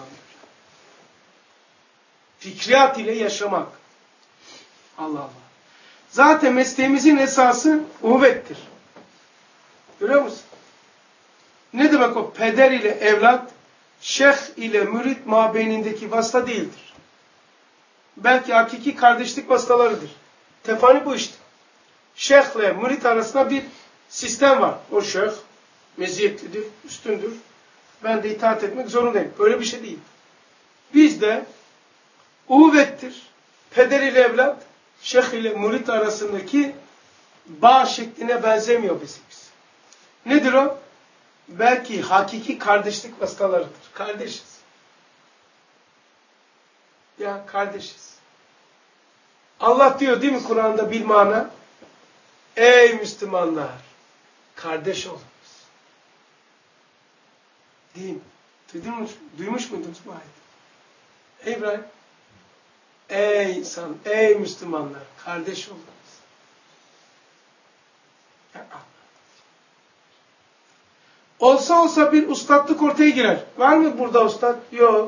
Fikriyat ile yaşamak. Allah Allah. Zaten mesleğimizin esası uhvettir. Görüyor musun? Ne demek o? Peder ile evlat, şeyh ile mürit mabeynindeki vasıta değildir. Belki hakiki kardeşlik vasıtalarıdır. Tefani bu işte. Şeyhle mürit arasında bir sistem var. O şeyh meziyetlidir, üstündür. Ben de itaat etmek zorundayım. Böyle bir şey değil. Bizde uhvettir. Peder ile evlat, şeyh ile mürit arasındaki bağ şekline benzemiyor bizimiz. Nedir o? Belki hakiki kardeşlik vasıtalarıdır. Kardeşiz. Ya kardeşiz. Allah diyor değil mi Kur'an'da bilmana? Ey Müslümanlar! Kardeş olunuz. Değil mi? Duydun, duymuş muydunuz bu ayeti? Ey İbrahim! Ey insan, ey Müslümanlar! Kardeş olunuz. Ya Allah! Olsa olsa bir ustadlık ortaya girer. Var mı burada ustad? Yok.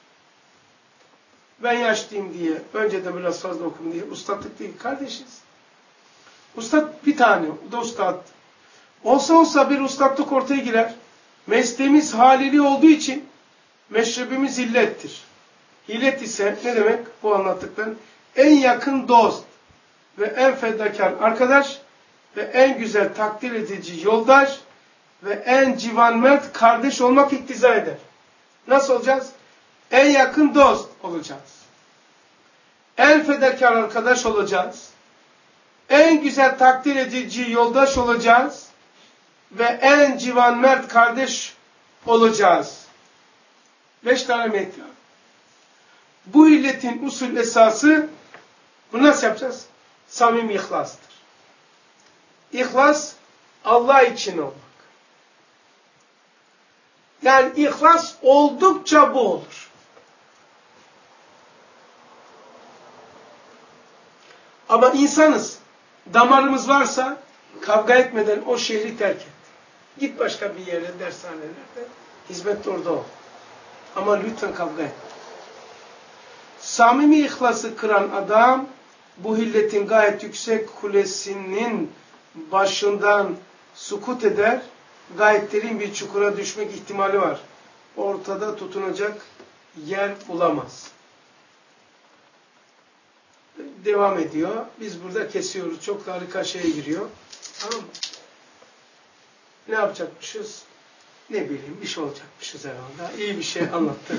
Ben yaşlıyım diye, önceden biraz fazla okudum diye ustadlık değil. Kardeşiz. Ustad bir tane, o da ustad. Olsa olsa bir ustadlık ortaya girer. Mesleğimiz halili olduğu için meşrebimiz illettir. İllet ise ne demek? Bu anlattıkların en yakın dost ve en fedakar arkadaş ve en güzel takdir edici yoldaş ve en civanmert kardeş olmak iktiza eder. Nasıl olacağız? En yakın dost olacağız. En fedakar arkadaş olacağız. En güzel takdir edici yoldaş olacağız. Ve en civanmert kardeş olacağız. Beş tane metni. Bu illetin usul esası, bunu nasıl yapacağız? Samimi ihlastır. İhlas, Allah için olmak. Yani ihlas oldukça bu olur. Ama insanız, damarımız varsa kavga etmeden o şehri terk et. Git başka bir yere, dershanelerde, hizmette orada ol. Ama lütfen kavga et. Samimi ihlası kıran adam, bu hilletin gayet yüksek kulesinin başından sukut eder, gayet derin bir çukura düşmek ihtimali var. Ortada tutunacak yer bulamaz. Devam ediyor. Biz burada kesiyoruz. Çok harika şeye giriyor. Tamam mı? Ne yapacakmışız? Ne bileyim, bir şey olacakmışız herhalde. İyi bir şey anlattı.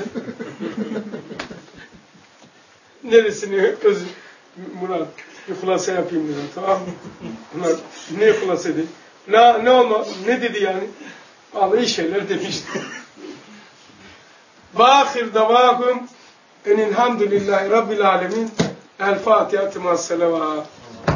Neresini öz Murat bir hulasa yapayım dedim, tamam mı? Murat ne hulasa edeyim? Ne, ne olma? Ne dedi yani? Vallahi iyi şeyler demişti. Vâhir davâhum enilhamdülillahi rabbil alemin. El Fatiha-tı ma'as-selavat.